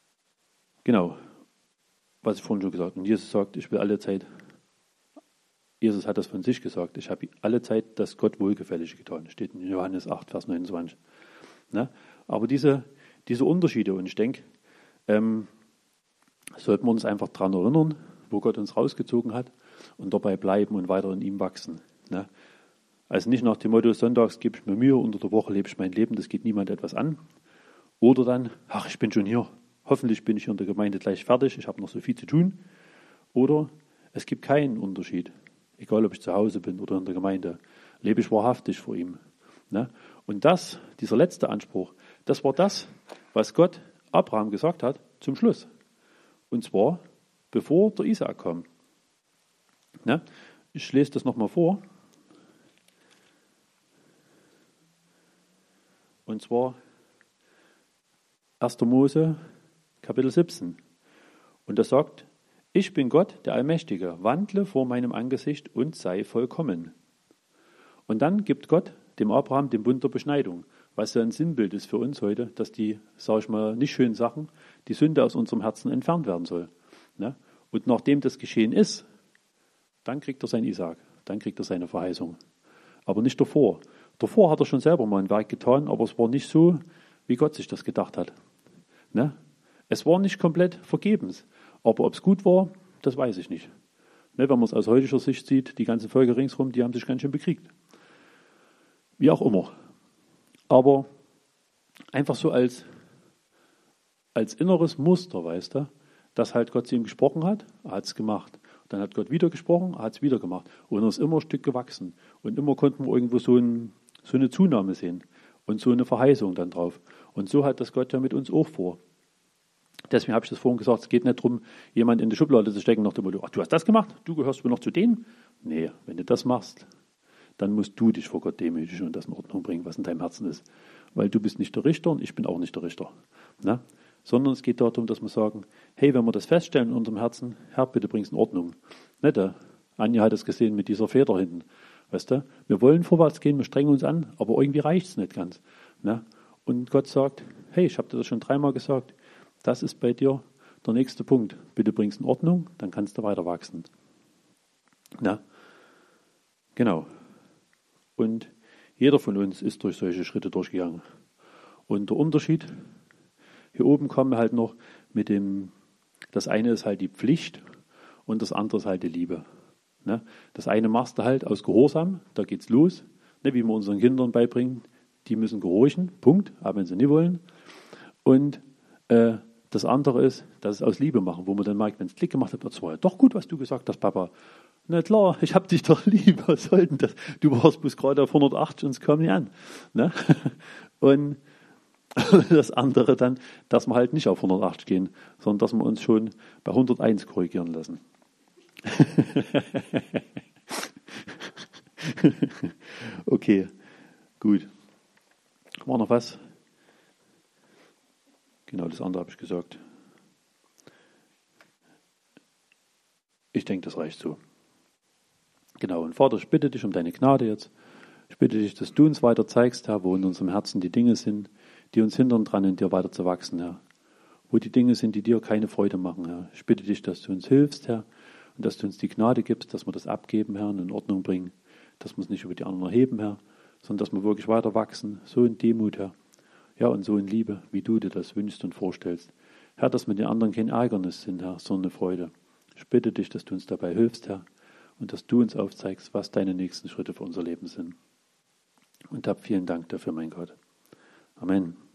genau, was ich vorhin schon gesagt habe, und Jesus sagt, ich will alle Zeit Jesus hat das von sich gesagt. Ich habe alle Zeit das Gott Wohlgefällige getan. Steht in Johannes acht, Vers neunundzwanzig. Ne? Aber diese, diese Unterschiede, und ich denke, ähm, sollten wir uns einfach daran erinnern, wo Gott uns rausgezogen hat und dabei bleiben und weiter in ihm wachsen. Ne? Also nicht nach dem Motto, sonntags gebe ich mir Mühe, unter der Woche lebe ich mein Leben, das geht niemand etwas an. Oder dann, ach, ich bin schon hier, hoffentlich bin ich in der Gemeinde gleich fertig, ich habe noch so viel zu tun. Oder es gibt keinen Unterschied, egal ob ich zu Hause bin oder in der Gemeinde, lebe ich wahrhaftig vor ihm. Ne? Und das, dieser letzte Anspruch, das war das, was Gott Abraham gesagt hat zum Schluss. Und zwar, bevor der Isaak kam. Ne? Ich lese das nochmal vor. Und zwar erster Mose, Kapitel siebzehn. Und das sagt, ich bin Gott, der Allmächtige, wandle vor meinem Angesicht und sei vollkommen. Und dann gibt Gott dem Abraham den Bund der Beschneidung, was ja ein Sinnbild ist für uns heute, dass die, sage ich mal, nicht schönen Sachen, die Sünde aus unserem Herzen entfernt werden soll. Ne? Und nachdem das geschehen ist, dann kriegt er sein Isaak, dann kriegt er seine Verheißung. Aber nicht davor. Davor hat er schon selber mal ein Werk getan, aber es war nicht so, wie Gott sich das gedacht hat. Ne? Es war nicht komplett vergebens. Aber ob es gut war, das weiß ich nicht. Ne, wenn man es aus heutiger Sicht sieht, die ganzen Völker ringsherum, die haben sich ganz schön bekriegt. Wie auch immer. Aber einfach so als, als inneres Muster, weißt du, dass halt Gott zu ihm gesprochen hat, er hat es gemacht. Dann hat Gott wieder gesprochen, er hat es wieder gemacht. Und er ist immer ein Stück gewachsen. Und immer konnten wir irgendwo so, ein, so eine Zunahme sehen. Und so eine Verheißung dann drauf. Und so hat das Gott ja mit uns auch vor. Deswegen habe ich das vorhin gesagt, es geht nicht darum, jemand in die Schublade zu stecken nach dem Motto, ach, du hast das gemacht, du gehörst wohl noch zu denen. Nee, wenn du das machst, dann musst du dich vor Gott demütigen und das in Ordnung bringen, was in deinem Herzen ist. Weil du bist nicht der Richter und ich bin auch nicht der Richter. Ne? Sondern es geht darum, dass wir sagen, hey, wenn wir das feststellen in unserem Herzen, Herr, bitte bring es in Ordnung. Ne, der Anja hat es gesehen mit dieser Feder hinten. Weißt du, wir wollen vorwärts gehen, wir strengen uns an, aber irgendwie reicht es nicht ganz. Ne? Und Gott sagt, hey, ich habe dir das schon dreimal gesagt, das ist bei dir der nächste Punkt. Bitte bring es in Ordnung, dann kannst du weiter wachsen. Na, genau. Und jeder von uns ist durch solche Schritte durchgegangen. Und der Unterschied, hier oben kommen wir halt noch mit dem, das eine ist halt die Pflicht und das andere ist halt die Liebe. Ne? Das eine machst du halt aus Gehorsam, da geht's los, ne, wie wir unseren Kindern beibringen, die müssen gehorchen, Punkt, aber wenn sie nicht wollen. Und äh, das andere ist, dass es aus Liebe machen, wo man dann merkt, wenn es Klick gemacht hat, das war ja doch gut, was du gesagt hast, Papa. Na klar, ich hab dich doch lieb, was soll denn das? Du warst bloß gerade auf hundertachtzig und es kam nicht an. Ne? Und das andere dann, dass wir halt nicht auf hundertachtzig gehen, sondern dass wir uns schon bei hunderteins korrigieren lassen. Okay, gut. War noch was? Genau, das andere habe ich gesagt. Ich denke, das reicht so. Genau, und Vater, ich bitte dich um deine Gnade jetzt. Ich bitte dich, dass du uns weiter zeigst, Herr, wo in unserem Herzen die Dinge sind, die uns hindern dran, in dir weiter zu wachsen, Herr. Wo die Dinge sind, die dir keine Freude machen, Herr. Ich bitte dich, dass du uns hilfst, Herr, und dass du uns die Gnade gibst, dass wir das abgeben, Herr, und in Ordnung bringen, dass wir es nicht über die anderen erheben, Herr, sondern dass wir wirklich weiter wachsen, so in Demut, Herr. Ja, und so in Liebe, wie du dir das wünschst und vorstellst. Herr, dass wir den anderen kein Ärgernis sind, Herr, sondern eine Freude. Ich bitte dich, dass du uns dabei hilfst, Herr, und dass du uns aufzeigst, was deine nächsten Schritte für unser Leben sind. Und hab vielen Dank dafür, mein Gott. Amen.